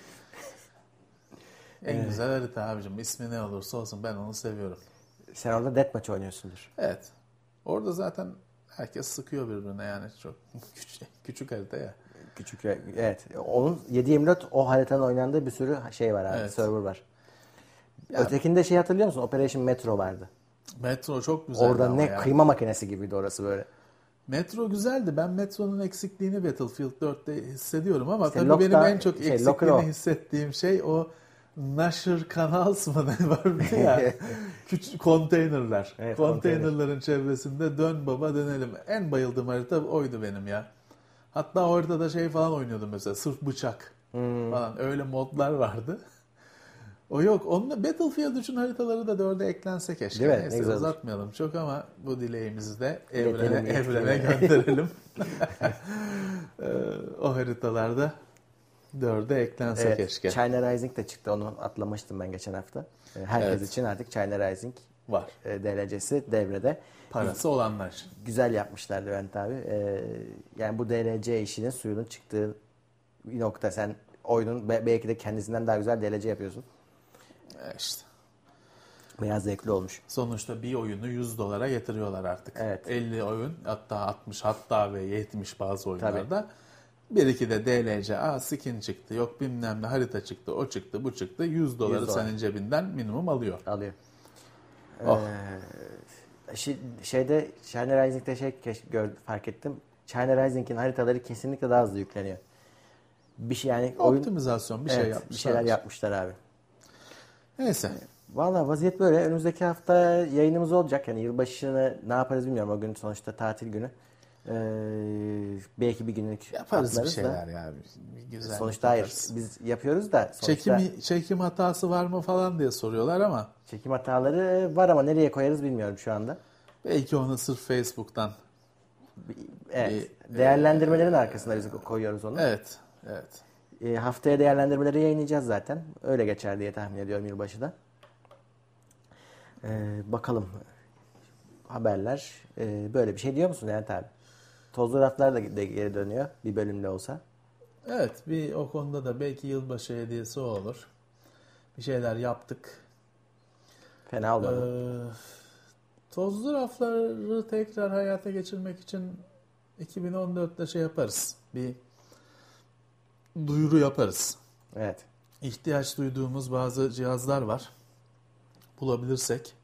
En güzel harita abicim. İsmi ne olursa olsun ben onu seviyorum. Sen orada deathmatch oynuyorsundur. Evet. Orada zaten herkes sıkıyor birbirine yani çok küçük harita ya. Küçük evet. Onun 7/24 o haritanın oynandığı bir sürü şey var abi. Evet. Server var. Ya, Ötekinde hatırlıyor musun? Operation Metro vardı. Metro çok güzeldi Orada ama ne ya. kıyma makinesi gibiydi orası böyle. Metro güzeldi. Ben Metro'nun eksikliğini Battlefield 4'te hissediyorum ama İşte tabii benim en çok Locker eksikliğini o. hissettiğim şey o Nasher Canals mı ne var ya? Küçük konteynerler. Evet, Konteynerlerin çevresinde dön baba dönelim. En bayıldığım harita oydu benim ya. Hatta orada da şey falan oynuyordum mesela. Sırf bıçak falan. Öyle modlar vardı. O yok. Onunla Battlefield 3'ün haritaları da 4'e eklense keşke. Değil mi? Ne Neyse güzel olur. uzatmayalım çok ama bu dileğimizi de İletelim, evrene gönderelim. O haritalarda 4'e eklense Evet, keşke. China Rising de çıktı. Onu atlamıştım ben geçen hafta. Herkes Evet. için artık China Rising Var. DLC'si devrede. Parası olanlar için. Güzel yapmışlar Levent abi. Yani bu DLC işinin suyunun çıktığı bir nokta. Sen oyunun belki de kendisinden daha güzel DLC yapıyorsun. İşte. Biraz zevkli olmuş. Sonuçta bir oyunu $100 getiriyorlar artık. Evet. 50 oyun hatta 60 hatta ve 70 bazı oyunlarda. Bir iki de DLC, skin çıktı, yok bilmem ne harita çıktı, o çıktı, bu çıktı. $100 senin cebinden minimum alıyor. Alıyor. Oh. Şeyde China Rising'de fark ettim. China Rising'in haritaları kesinlikle daha hızlı yükleniyor. Bir şey yani Optimizasyon bir şey evet, yapmışlar. bir şeyler yapmışlar abi. Neyse. Valla vaziyet böyle. Önümüzdeki hafta yayınımız olacak. Yani yılbaşını ne yaparız bilmiyorum. O gün sonuçta tatil günü. Belki bir günlük Yaparız bir atlarız şeyler da. ya. Bir güzel Sonuçta hayır. yaparız. Biz yapıyoruz da. Sonuçta Çekim hatası var mı falan diye soruyorlar ama çekim hataları var ama nereye koyarız bilmiyorum şu anda. belki onu sırf Facebook'tan. Evet. Değerlendirmelerin arkasına biz koyuyoruz onu. Evet. Haftaya değerlendirmeleri yayınlayacağız zaten. Öyle geçer diye tahmin ediyorum yılbaşı da. Bakalım haberler böyle bir şey diyor musun Levent abi? Tozlu raflar da geri dönüyor bir bölümde olsa. Evet, bir o konuda da belki yılbaşı hediyesi o olur. Bir şeyler yaptık. Fena olmadı. Tozlu rafları tekrar hayata geçirmek için 2014'te şey yaparız. Bir duyuru yaparız. Evet. İhtiyaç duyduğumuz bazı cihazlar var. Bulabilirsek.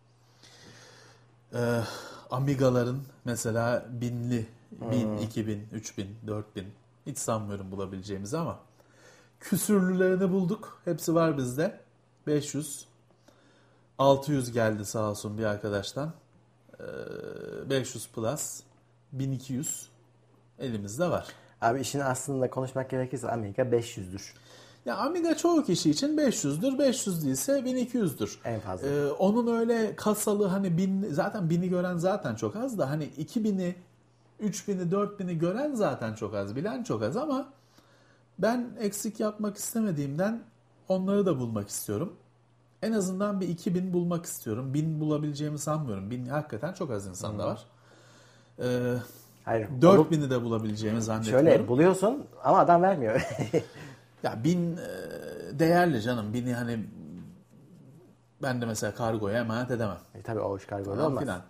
Amiga'ların mesela 1000'li, 1000, 2000, 3000, 4000 hiç sanmıyorum bulabileceğimizi ama küsürlülerini bulduk. Hepsi var bizde. 500, 600 geldi sağ olsun bir arkadaştan. 500 plus, 1200 elimizde var. Abi işin aslında konuşmak gerekirse Amiga 500'dür. Ya Amiga çoğu kişi için 500'dür. 500 değilse 1200'dür. En fazla. Onun öyle kasalı hani 1000, zaten 1000'i gören zaten çok az da hani 2000'i, 3000'i, 4000'i gören zaten çok az. Bilen çok az ama ben eksik yapmak istemediğimden onları da bulmak istiyorum. En azından bir 2000 bulmak istiyorum. 1000 bulabileceğimi sanmıyorum. 1000 hakikaten çok az insanda var. Hayır. 4000'i de bulabileceğimi zannetmiyorum. Şöyle buluyorsun ama adam vermiyor. Ya 1000 değerli canım. 1000'i hani ben de mesela kargoya emanet edemem. Tabii o iş kargoyla olmaz. Filan.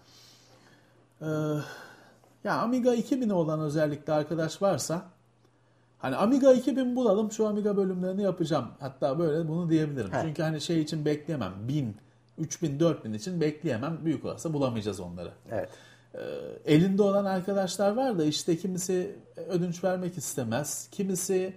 Ya Amiga 2000'i olan özellikle arkadaş varsa hani Amiga 2000 bulalım, şu Amiga bölümlerini yapacağım. Hatta böyle bunu diyebilirim. He. Çünkü hani şey için bekleyemem. 1000, 3000, 4000 için bekleyemem. Büyük olursa bulamayacağız onları. Evet. Elinde olan arkadaşlar var da işte kimisi ödünç vermek istemez. Kimisi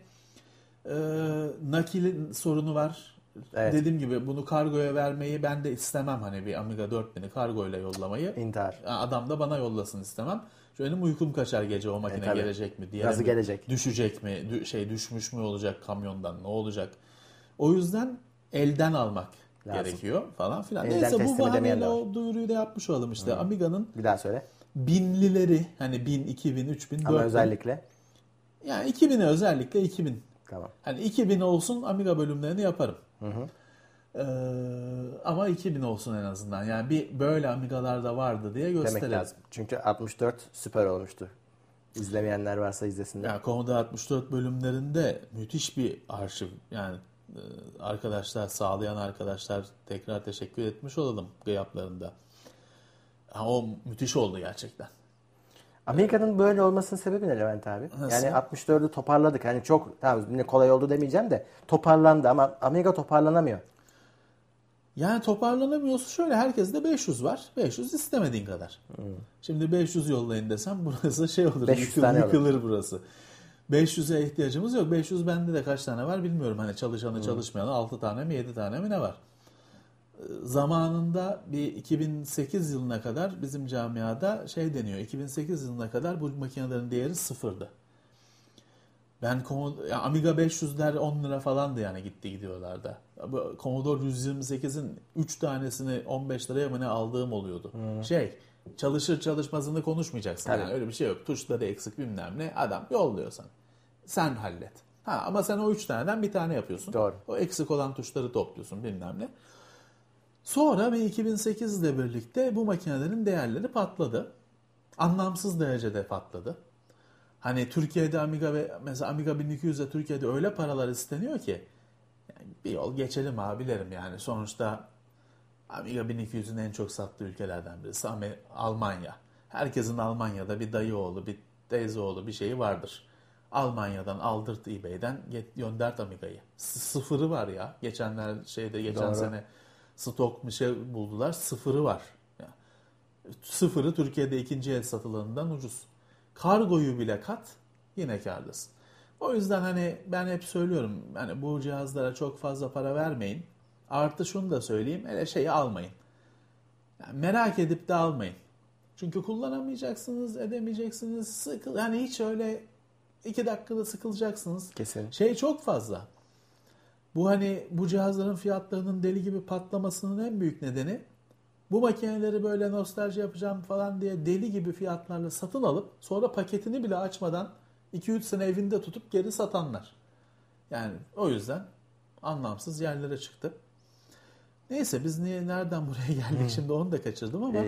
nakil sorunu var. Evet. Dediğim gibi bunu kargoya vermeyi ben de istemem. Hani bir Amiga 4000'i kargoyla yollamayı. İntihar. Adam da bana yollasın istemem. Benim uykum kaçar gece, o makine tabii. gelecek mi diye. Nasıl gelecek? Düşecek mi? Düşmüş mü olacak kamyondan? Ne olacak? O yüzden elden almak gerekiyor falan filan. Elden Neyse bu teslim edemeyen bahaneyle de var. o duyuruyu da yapmış olalım işte. Amiga'nın Bir daha söyle. binlileri hani 1000, 2000, 3000, 4000. Ama özellikle. Yani 2000'e özellikle 2000. Tamam. Hani 2000 olsun Amiga bölümlerini yaparım. Ama 2000 olsun en azından. Yani bir böyle Amiga'lar da vardı diye Demek gösterelim. lazım. Çünkü 64 süper olmuştu. İzlemeyenler varsa izlesinler. Yani Commodore 64 bölümlerinde müthiş bir arşiv. Yani arkadaşlar, sağlayan arkadaşlar tekrar teşekkür etmiş olalım gıyaplarında. O müthiş oldu gerçekten. Amiga'nın böyle olmasının sebebi ne Levent abi? Nasıl? Yani 64'ü toparladık. Hani çok tamam yine kolay oldu demeyeceğim de toparlandı ama Amiga toparlanamıyor. Yani toparlanamıyorsa şöyle, herkeste 500 var. 500 istemediğin kadar. Şimdi 500 yollayın desem burası şey olur. 500 tane yıkılır burası. 500'e ihtiyacımız yok. 500 bende de kaç tane var bilmiyorum. Hani çalışanı çalışmayanı 6 tane mi 7 tane mi ne var? Zamanında bir 2008 yılına kadar bizim camiada şey deniyor. 2008 yılına kadar bu makinelerin değeri sıfırdı. Ben Amiga 500'ler 10 lira falandı yani gidiyorlar da. Commodore 128'in 3 tanesini 15 liraya mı ne aldığım oluyordu. Çalışır çalışmazını konuşmayacaksın. Tabii. Yani öyle bir şey yok. Tuşları eksik bilmem ne. Adam yolluyorsan sen hallet. Ama sen o 3 taneden bir tane yapıyorsun. Doğru. O eksik olan tuşları topluyorsun bilmem ne. Sonra bir 2008 ile birlikte bu makinelerin değerleri patladı. Anlamsız derecede patladı. Hani Türkiye'de Amiga ve mesela Amiga 1200'de Türkiye'de öyle paralar isteniyor ki yani bir yol geçelim abilerim yani. Sonuçta Amiga 1200'ün en çok sattığı ülkelerden birisi Almanya. Herkesin Almanya'da bir dayı oğlu, bir teyze oğlu bir şeyi vardır. Almanya'dan aldırt eBay'den göndert Amiga'yı. Sıfırı var ya. Geçen Doğru. sene stok bir şey buldular. Sıfırı var. Yani sıfırı Türkiye'de ikinci el satılanından ucuz. Kargoyu bile kat, yine kârdasın. O yüzden hani ben hep söylüyorum, hani bu cihazlara çok fazla para vermeyin. Artı şunu da söyleyeyim, hele şeyi almayın. Yani merak edip de almayın. Çünkü kullanamayacaksınız, edemeyeceksiniz. Yani hiç öyle 2 dakikada sıkılacaksınız. Kesin. Şey çok fazla. Bu cihazların fiyatlarının deli gibi patlamasının en büyük nedeni, bu makineleri böyle nostalji yapacağım falan diye deli gibi fiyatlarla satın alıp sonra paketini bile açmadan 2-3 sene evinde tutup geri satanlar. Yani o yüzden anlamsız yerlere çıktı. Neyse biz nereden buraya geldik şimdi onu da kaçırdım ama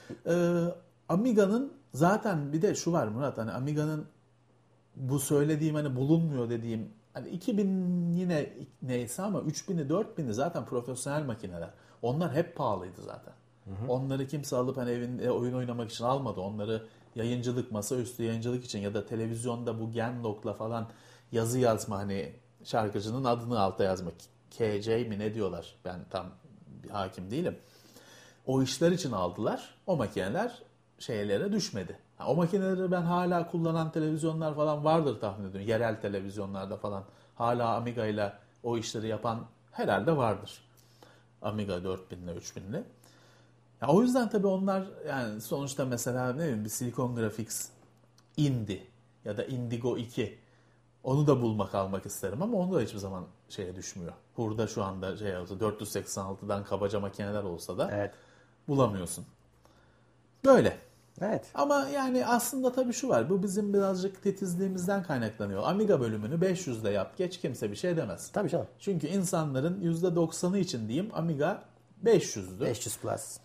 Amiga'nın zaten bir de şu var Murat, hani Amiga'nın bu söylediğim hani bulunmuyor dediğim hani 2000 yine neyse ama 3000'i 4000'i zaten profesyonel makineler. Onlar hep pahalıydı zaten. Onları kimse alıp hani evinde oyun oynamak için almadı. Onları yayıncılık, masaüstü yayıncılık için ya da televizyonda bu Genlock'la falan yazı yazma, hani şarkıcının adını alta yazmak. KJ mi ne diyorlar? Ben tam hakim değilim. O işler için aldılar. O makineler şeylere düşmedi. O makineleri ben hala kullanan televizyonlar falan vardır tahmin ediyorum. Yerel televizyonlarda falan hala Amiga ile o işleri yapan herhalde vardır. Amiga 4000 ile 3000 ile. Ya o yüzden tabii onlar yani sonuçta mesela ne bileyim bir Silicon Graphics indi ya da Indigo 2 onu da bulmak almak isterim ama onu da hiçbir zaman şeye düşmüyor. Burada şu anda olsa 486'dan kabaca makineler olsa da bulamıyorsun. Böyle. Evet. Ama yani aslında tabii şu var. Bu bizim birazcık titizliğimizden kaynaklanıyor. Amiga bölümünü 500'de yap. Geç kimse bir şey demez. Tabii canım. Çünkü insanların %90'ı için diyeyim Amiga 500'dü. 500 plus.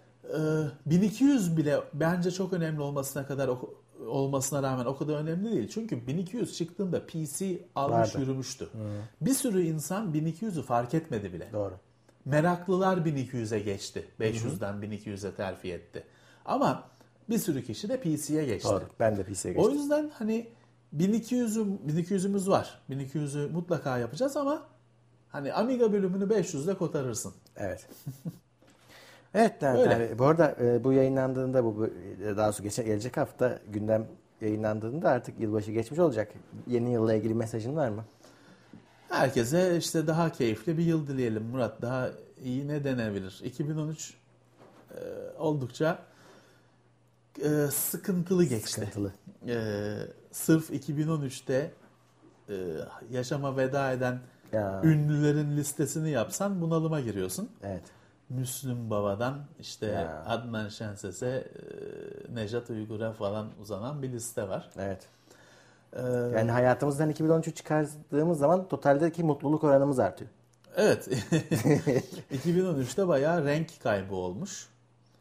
1200 bile bence çok önemli olmasına rağmen o kadar önemli değil. Çünkü 1200 çıktığında PC almış yürümüştü. Bir sürü insan 1200'ü fark etmedi bile. Doğru. Meraklılar 1200'e geçti. 500'den 1200'e terfi etti. Ama bir sürü kişi de PC'ye geçti. Doğru. Ben de PC'ye geçtim. O yüzden hani 1200'ümüz var. 1200'ü mutlaka yapacağız ama hani Amiga bölümünü 500'de kotarırsın. Evet. Evet abi. Bu arada bu yayınlandığında daha sonra gelecek hafta gündem yayınlandığında artık yılbaşı geçmiş olacak. Yeni yılla ilgili mesajın var mı? Herkese işte daha keyifli bir yıl dileyelim Murat. Daha iyi ne denebilir? 2013 oldukça sıkıntılı geçti. Sıkıntılı. Sırf 2013'te yaşama veda eden ünlülerin listesini yapsan bunalıma giriyorsun. Evet. Müslüm Baba'dan işte Adnan Şenses'e, Nejat Uygur'a falan uzanan bir liste var. Evet. Yani hayatımızdan 2013'ü çıkardığımız zaman totaldeki mutluluk oranımız artıyor. Evet. 2013'te bayağı renk kaybı olmuş.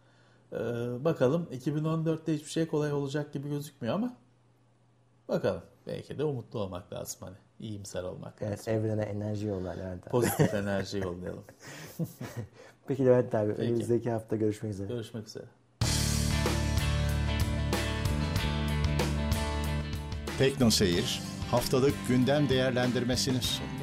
Bakalım 2014'te hiçbir şey kolay olacak gibi gözükmüyor ama bakalım. Belki de umutlu olmak lazım, hani iyimser olmak lazım. Evet, evrene enerji yolla Levent abi. Pozitif enerji yollayalım. Peki Levent abi, önümüzdeki hafta görüşmek üzere. Görüşmek üzere. Tekno Seyir haftalık gündem değerlendirmesini sundu.